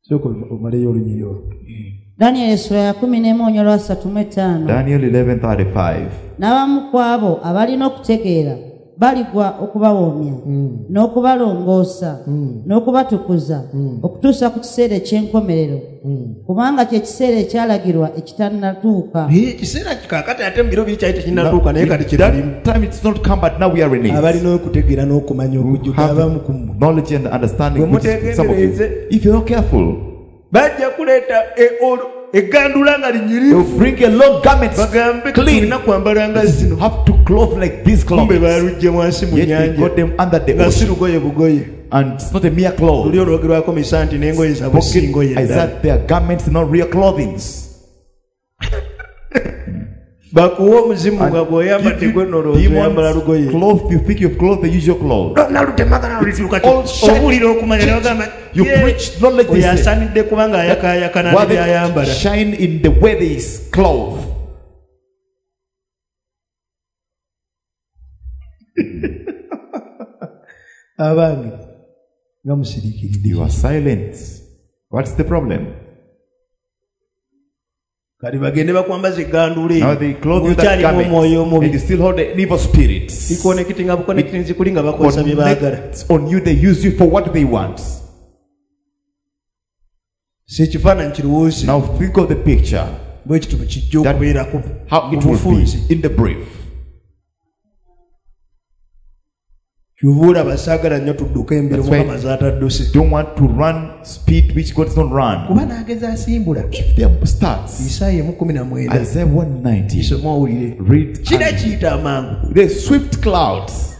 Daniel sura ya kumi n'emu onyo lwa ssatu mu etaano. Daniel eleven thirty-five. N'abamu ku abo abalina okutegeera baligwa okubawoomya n'okubalongoosa n'okubatukuza okutuusa ku kiseera eky'enkomerero kubanga kye kiseera ekyalagirwa ekitannatuuka. Ekiseera kikaakati ate mu biro biri kyali tekinnatuuka naye kati kiralimu. Abalina okutegeera n'okumanya okujjuka abamu ku mmwe. Knowledge and understanding which is some of you. If you're not careful, bajja kuleeta egandula nga linyirivu. You bring a long garment clean. Na kwambalanga zino. Have to clothe like this clothes. Kumbe balujje mwansi mu nyanja. Yet we got them under the ocean. Ngasirugoye bugoye. And it's not a mere cloth. Lulyo lwogerwako misanti n'engoye za busingo yedda. Is that their garments, not real clothings? Bakuwa omuzimu nga bw'oyambadde gwe n'olowooza oyambala lugoye. Cloth, you think you've clothed the usual clothes. Nalutemagana olituuka obuulira okumanya ne bagamba you preach knowledge. Oyo asaanidde kubanga ayakaayakana ne byayambala. Shine in the way they is clothed. Abange nga musiriikiridde. You are silent. What's the problem? Kali bagende bakwambaza egandula eyo. Now they clothe you that garment and you still hold the evil spirits. Ikonekitinga bukonekitinzi kuli nga bakozesa bye baagala. On you they use you for what they want. Si ekifaananyi kiruwuuzi. Now think of the picture. Bwe kitubu kijja okubeerako. How it will be in the brief. Kyuvula basaagala nnyo tudduka embiro Mukama z'atadduse. Don't want to run speed which God does not run. Kuba naageza asimbula. If they starts. Isaaya mu kumi na mwenda. Isaiah one ninety. Isoma owulire. Read. Kina kiyita amangu. The swift clouds.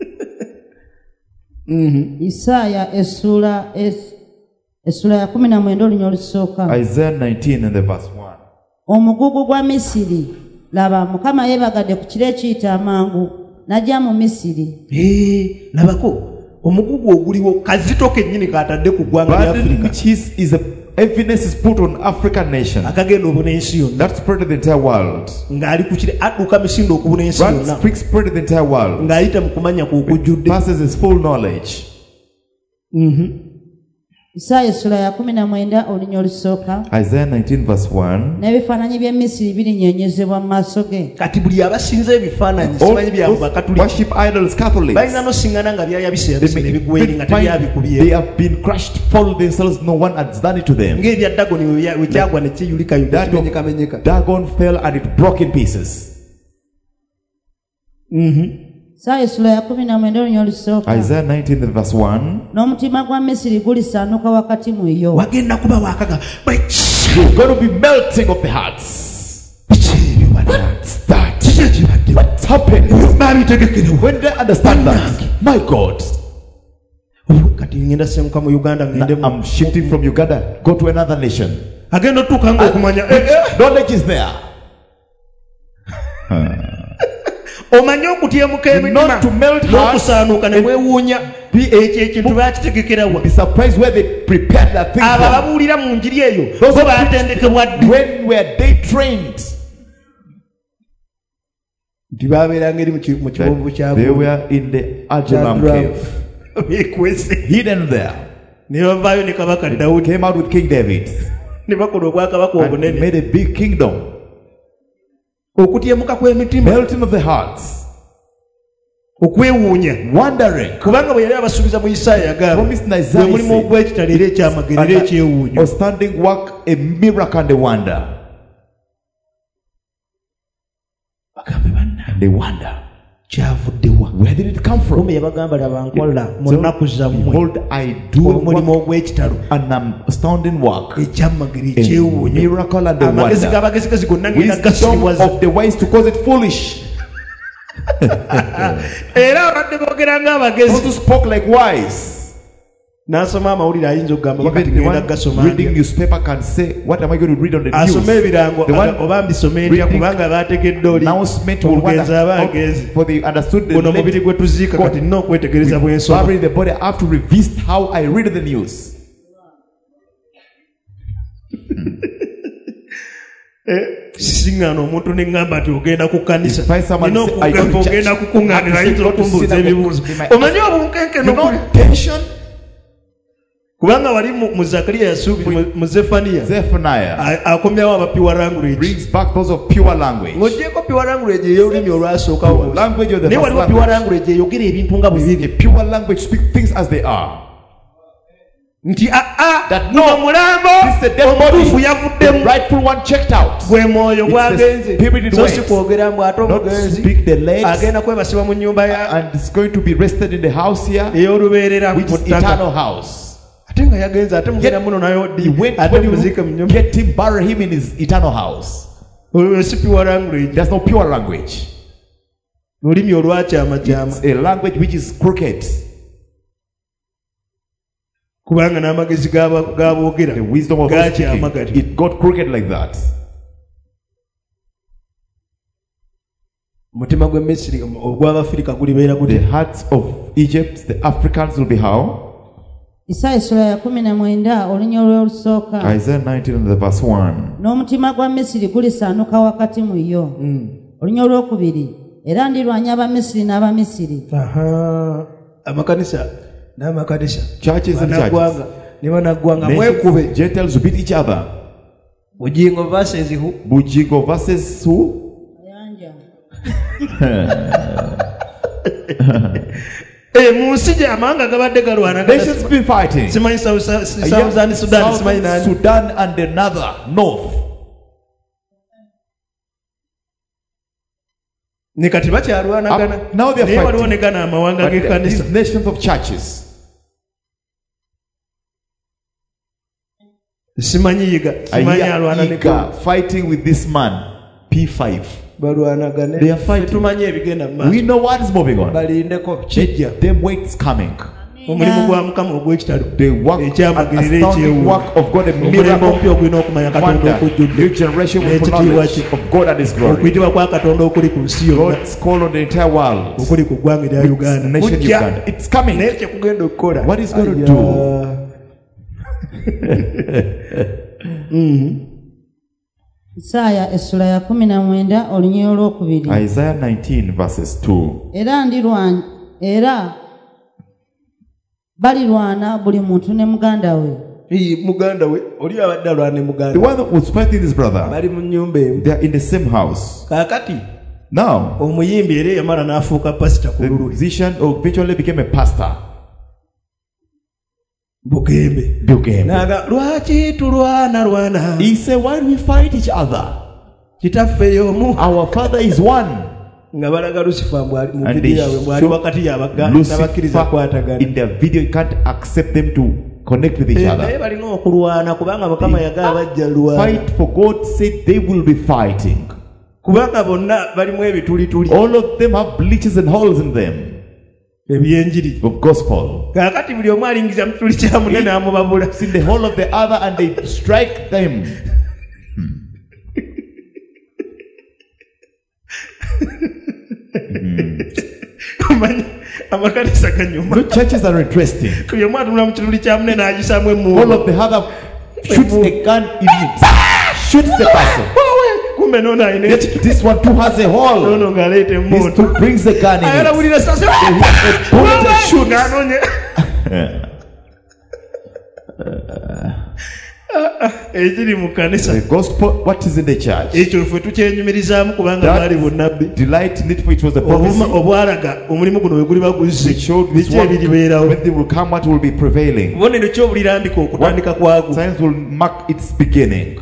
mm-hmm. Isaaya essula essula ya kumi na mwenda olunya olusooka. Isaiah nineteen and the verse one. Omugugu gwa Misiri laba Mukama yeebagadde ku kiro ekiyita amangu. Najja mu Misiri. Eh, labako omugugu oguliwo kazito kennyini katadde ku ggwanga lya Africa. Which is, is a evidence is put on African nation. Akagenda obuna ensi yonna. That spread the entire world. Ng'ali ku kire adduka misindo okubuna ensi yonna. That speaks spread the entire world. Ng'ayita mu kumanya kukujjudde. Passes his full knowledge. Mhm. Isaaya essula ya kumi na mwenda olunya olusooka. Isaiah nineteen verse one. N'ebifaananyi by'e Misiri birinnyeenyezebwa mu maaso ge. Kati buli abasinza ebifaananyi simanyi byabwe bakatulika. Worship idols Catholics. Balina n'osingana nga byayabise yabise n'ebigweri nga tebyabikubye. They have been crushed, fall themselves, no one has done it to them. Ng'ebya Dagoni we kyagwa ne kiyulika yumenyeka menyeka. Dagon fell and it broke in pieces. Mhm. Isaaya essula ya kumi na mwenda olunya olusooka. Isaiah nineteen verse one. N'omutima gwa Misiri gulisaanuka wakati mu yo. Wagenda kuba wakaga. You're going to be melting of the hearts. What's that? What's happened? When they understand that, my God. I'm shifting from Uganda, go to another nation. Knowledge is there. Omanya okutyemuka emitima n'okusaanuuka ne weewuunya ekyo ekintu baakitegekera wa. Be surprised where they prepared that thing. Abo ababuulira mu njiri eyo bo baatendekebwa ddi. When were they trained? Nti baabeeranga eri mu kiwonvu kyabwe. They were in the Adullam cave. Beekwese. Hidden there. Ne bavaayo ne kabaka Dawudi. Came out with King David. Ne bakola obwakabaka obunene. And made a big kingdom. Okutyemuka kw'emitima. Melting of the hearts. Okwewuunya. Wondering. Kubanga bwe yali abasuubiza mu Isaaya yagamba. Bwe mulimu ogw'ekitalo era ekyamagero era ekyewuunyo. Outstanding work, a miracle and a wonder. Bagambe banna. And they wonder. Kyavuddewa. Where did it come from? Omu yabagamba laba nkola mu nnaku zammwe. Behold, I do omulimu ogw'ekitalo. An astounding work. Ekyamagero ekyewuunyo. Miracle and a wonder. Amagezi g'abagezigezi gonna ngenda gasibwaza. Wisdom of the wise to cause it foolish. Era abadde boogera ng'abagezi. Those who spoke like wise. N'asoma amawulire ayinza okugamba bakati ngenda gasoma. Reading newspaper can say, what am I going to read on the news? Asome ebirango oba mbisome ndya kubanga baategedde oli. Announcement will wonder abagezi. for the understood the buno mubiri gwe tuziika kati nina okwetegereza bw'ensoma. Bury the body. I have to revisit how I read the news. Singano omuntu neŋŋamba nti ogenda ku kkanisa. Nina okugamba ogenda kukuŋŋaanira ayinza okumbuuza ebibuuzo. Omanyi obunkenke n'okuli. kubanga wali mu Zakariya yasuubi mu Zephaniah Zephaniah akomyawo aba pure language brings back those of pure language. Ngojeko pure language ey'olulimi olwasooka language of the first language. Pure language eyogera ebintu nga bwe biri. Pure language speak things as they are. Nti a a that no mulambo omutuufu yavuddemu. The rightful one checked out. Gwe mwoyo gwagenze. So si kwogera mbu ate omugenzi agenda kwebasibwa mu nnyumba ya and is going to be rested in the house here ey'olubeerera mu eternal house. Atenga yagenza ate mugenda muno nayo di ate muzike mu nyumba. Get him, bury him in his eternal house. Si pure language. There's no pure language. Olulimi olwakyamajama. It's a language which is crooked. Kubanga n'amagezi g'aboogera the wisdom of God speaking, it got crooked like that. Mutima gwe Misiri ogw'Abafirika gulibeera gute? The hearts of Egypt, the Africans will be how? Isaiah sura ya kumi na mwenda olunya olw'olusooka. Isaiah nineteen and the verse one. N'omutima gwa Misiri gulisaanuka wakati mu yo. Olunya olw'okubiri. Era ndirwanya Abamisiri n'Abamisiri. Aha. Amakanisa n'amakanisa. Churches and churches. Ne banaggwanga mwekube. Gentiles will beat each other. Bujingo versus who? Bujingo versus who? Eh, musije amanga gabadde galwana. Nations been fighting. Simanyi South Sudan, simanyi nani? Sudan and another north. Ni kati bakyalwanagana. Now they are fighting. Walionekana amawanga g'ekkanisa. These nations of churches. Simanyi yiga. Simanyi alwana ne fighting with this man P five. They are fighting. We know what is moving on. Them waits coming. The work, astounding work of God, a miracle, wonder. New generation with knowledge of God and His glory. God's call on the entire world. Nation Uganda. It's coming. What is going to do? mm-hmm. Isaiah esura ya kumi na mwenda olunya olw'okubiri. Isaiah nineteen verses two. Era ndirwanya era balirwana buli muntu ne muganda we. Ee muganda we oli abadde alwana ne muganda. The one that was fighting his brother. Bali mu nyumba emu. They are in the same house. Kakati. Now. Omuyimbi era yamala n'afuuka pastor ku lulu. The musician eventually became a pastor. Bugembe. Bugembe. Naga lwaki tulwana lwana. He said, why do we fight each other? Kitaffe y'omu. Our father is one. Nga balaga Lucifer mu video yawe mwali wakati y'abaga n'abakkiriza kwatagana. In their video you can't accept them to connect with each other. Naye balina okulwana kubanga Mukama yagala bajja lwana. Fight for God said they will be fighting. Kubanga bonna balimu ebitulituli. All of them have bleaches and holes in them. Ebyenjiri of gospel. Kakati buli omu alingiza mutuli kya munene amubabula. In the whole of the other and they strike them. Amakanisa ganyuma. Good churches are interesting. Kuyo mwana muna mutuli kya munene ajisamwe mu. All of the other shoots a gun in it. Shoots the person. Yet this one too has a hole. No, no, galete this too brings a gun in it. The gospel, what is in the church? That delight in it, which was the prophecy. Which showed this one, when they will come, what will be prevailing. What signs will mark its beginning.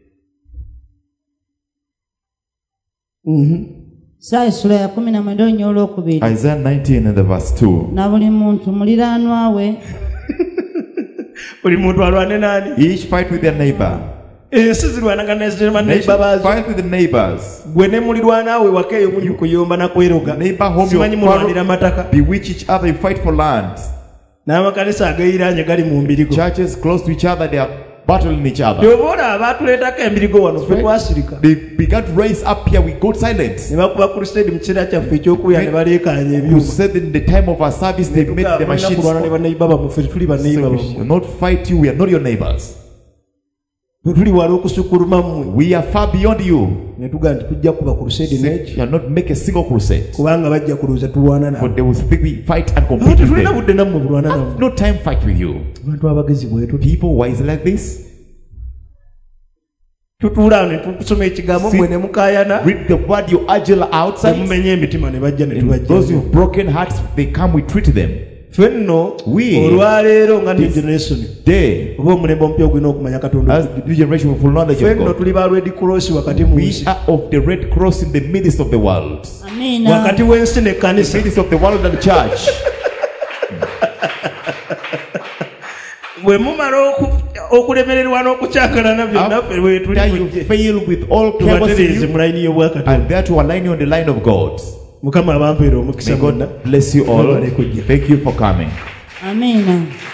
Mm-hmm. Isaiah nineteen and the verse two. Each fight with their neighbor. Each fight with the neighbors. Neighbor whom you quarrel, bewitch each other, you fight for land. Churches close to each other, they are battling each other. They began to rise up here, we got silent. Who said in the time of our service they made the machines. We will not fight you, we are not your neighbors. We are far beyond you. You shall not make a single crusade. For they will speak, fight and compete with them. I have no time to fight with you. People wise like this. Sit, read the word you agile outside. And those who have broken hearts, they come, we treat them. We today, as the new generation with full knowledge of God, we are of the Red Cross in the midst of the world. Amen. In the midst of the world and the church. After you fail with all chaos in you, and there to align you on the line of God. May God bless you all. Thank you for coming. Amen.